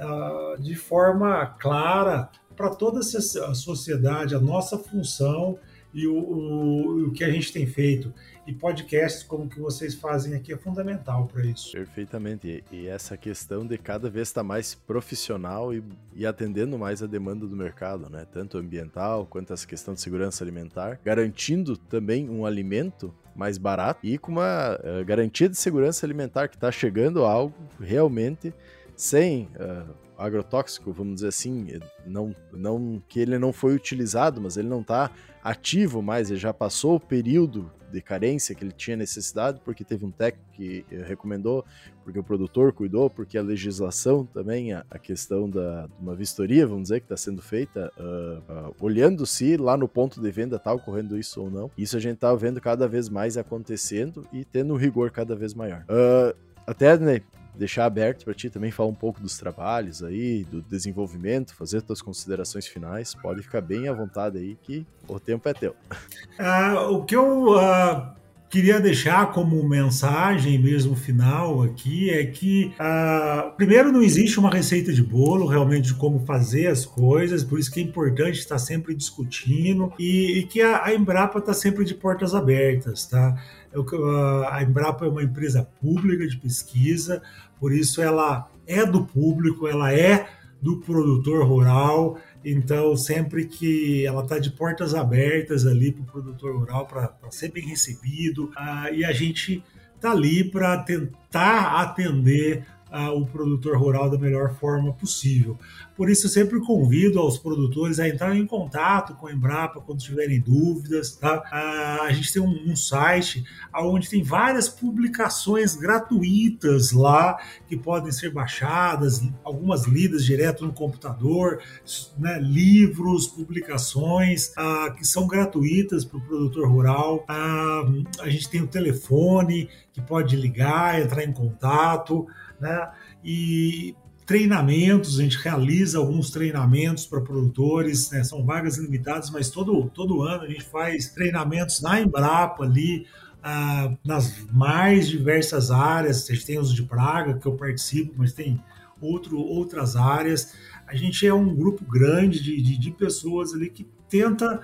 de forma clara para toda a sociedade, a nossa função e o que a gente tem feito. E podcasts como o que vocês fazem aqui é fundamental para isso. Perfeitamente. E essa questão de cada vez estar mais profissional e atendendo mais a demanda do mercado, né? Tanto ambiental quanto essa questão de segurança alimentar, garantindo também um alimento mais barato e com uma garantia de segurança alimentar, que está chegando a algo realmente sem agrotóxico, vamos dizer assim, não que ele não foi utilizado, mas ele não está ativo mais, ele já passou o período de carência que ele tinha necessidade, porque teve um técnico que recomendou, porque o produtor cuidou, porque a legislação também, a questão de uma vistoria, vamos dizer, que está sendo feita, olhando se lá no ponto de venda está ocorrendo isso ou não. Isso a gente está vendo cada vez mais acontecendo e tendo um rigor cada vez maior. Até, né, deixar aberto para ti também falar um pouco dos trabalhos aí, do desenvolvimento, fazer tuas considerações finais. Pode ficar bem à vontade aí, que o tempo é teu. O que eu queria deixar como mensagem mesmo final aqui é que, primeiro, não existe uma receita de bolo realmente de como fazer as coisas, por isso que é importante estar sempre discutindo e que a Embrapa está sempre de portas abertas, tá? A Embrapa é uma empresa pública de pesquisa, por isso ela é do público, ela é do produtor rural, então sempre que ela está de portas abertas ali para o produtor rural, para ser bem recebido, e a gente está ali para tentar atender o produtor rural da melhor forma possível. Por isso eu sempre convido aos produtores a entrarem em contato com a Embrapa quando tiverem dúvidas, tá? A gente tem um site onde tem várias publicações gratuitas lá que podem ser baixadas, algumas lidas direto no computador, né? Livros, publicações que são gratuitas para o produtor rural. A gente tem o telefone que pode ligar, entrar em contato, né? E treinamentos, a gente realiza alguns treinamentos para produtores, né? São vagas limitadas, mas todo ano a gente faz treinamentos na Embrapa ali, nas mais diversas áreas. A gente tem os de praga, que eu participo, mas tem outras áreas. A gente é um grupo grande de pessoas ali que tenta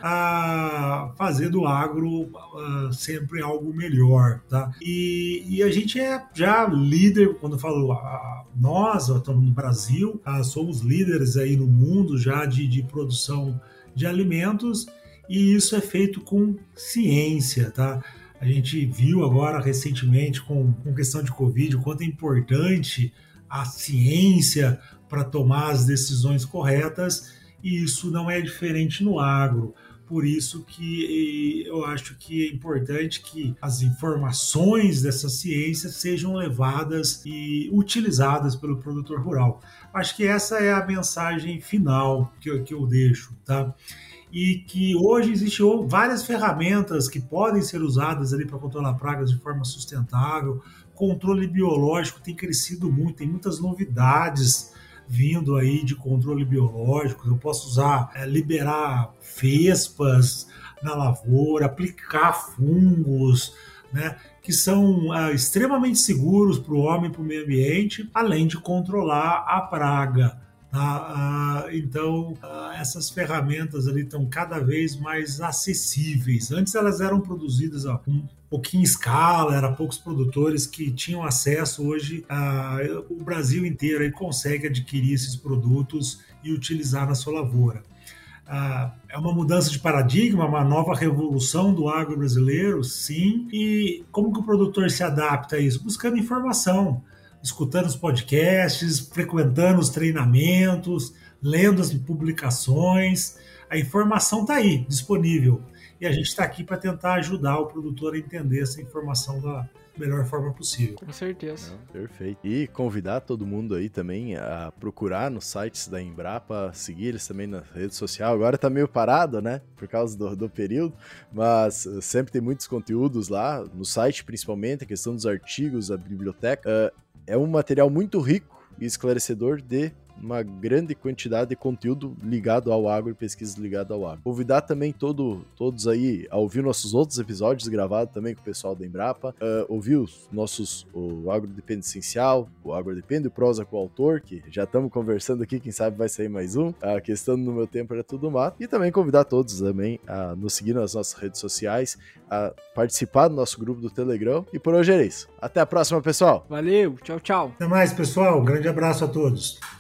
fazer do agro sempre algo melhor, tá? E a gente é já líder, quando eu falo nós estamos no Brasil, somos líderes aí no mundo já de produção de alimentos, e isso é feito com ciência, tá? A gente viu agora recentemente com questão de Covid o quanto é importante a ciência para tomar as decisões corretas, e isso não é diferente no agro. Por isso que eu acho que é importante que as informações dessa ciência sejam levadas e utilizadas pelo produtor rural. Acho que essa é a mensagem final que eu deixo, tá? E que hoje existem várias ferramentas que podem ser usadas ali para controlar pragas de forma sustentável. Controle biológico tem crescido muito, tem muitas novidades vindo aí de controle biológico. Eu posso liberar vespas na lavoura, aplicar fungos, né, que são extremamente seguros para o homem e para o meio ambiente, além de controlar a praga, Então, essas ferramentas ali estão cada vez mais acessíveis. Antes elas eram produzidas um pouquinho em escala, eram poucos produtores que tinham acesso. Hoje, o Brasil inteiro aí consegue adquirir esses produtos e utilizar na sua lavoura. É uma mudança de paradigma, uma nova revolução do agro brasileiro, sim. E como que o produtor se adapta a isso? Buscando informação, escutando os podcasts, frequentando os treinamentos, lendo as publicações. A informação está aí, disponível. E a gente está aqui para tentar ajudar o produtor a entender essa informação da melhor forma possível. Com certeza. Perfeito. E convidar todo mundo aí também a procurar nos sites da Embrapa, seguir eles também na rede social. Agora tá meio parado, né? Por causa do período, mas sempre tem muitos conteúdos lá, no site principalmente, a questão dos artigos, a biblioteca. É um material muito rico e esclarecedor de uma grande quantidade de conteúdo ligado ao agro e pesquisas ligadas ao agro. Convidar também todos aí a ouvir nossos outros episódios gravados também com o pessoal da Embrapa, ouvir o Agro Depende Essencial, o Agro Depende, o Prosa com o Autor, que já estamos conversando aqui, quem sabe vai sair mais um, a questão no meu tempo era tudo mato, e também convidar todos também a nos seguir nas nossas redes sociais, a participar do nosso grupo do Telegram, e por hoje é isso. Até a próxima, pessoal! Valeu, tchau, tchau! Até mais, pessoal, um grande abraço a todos!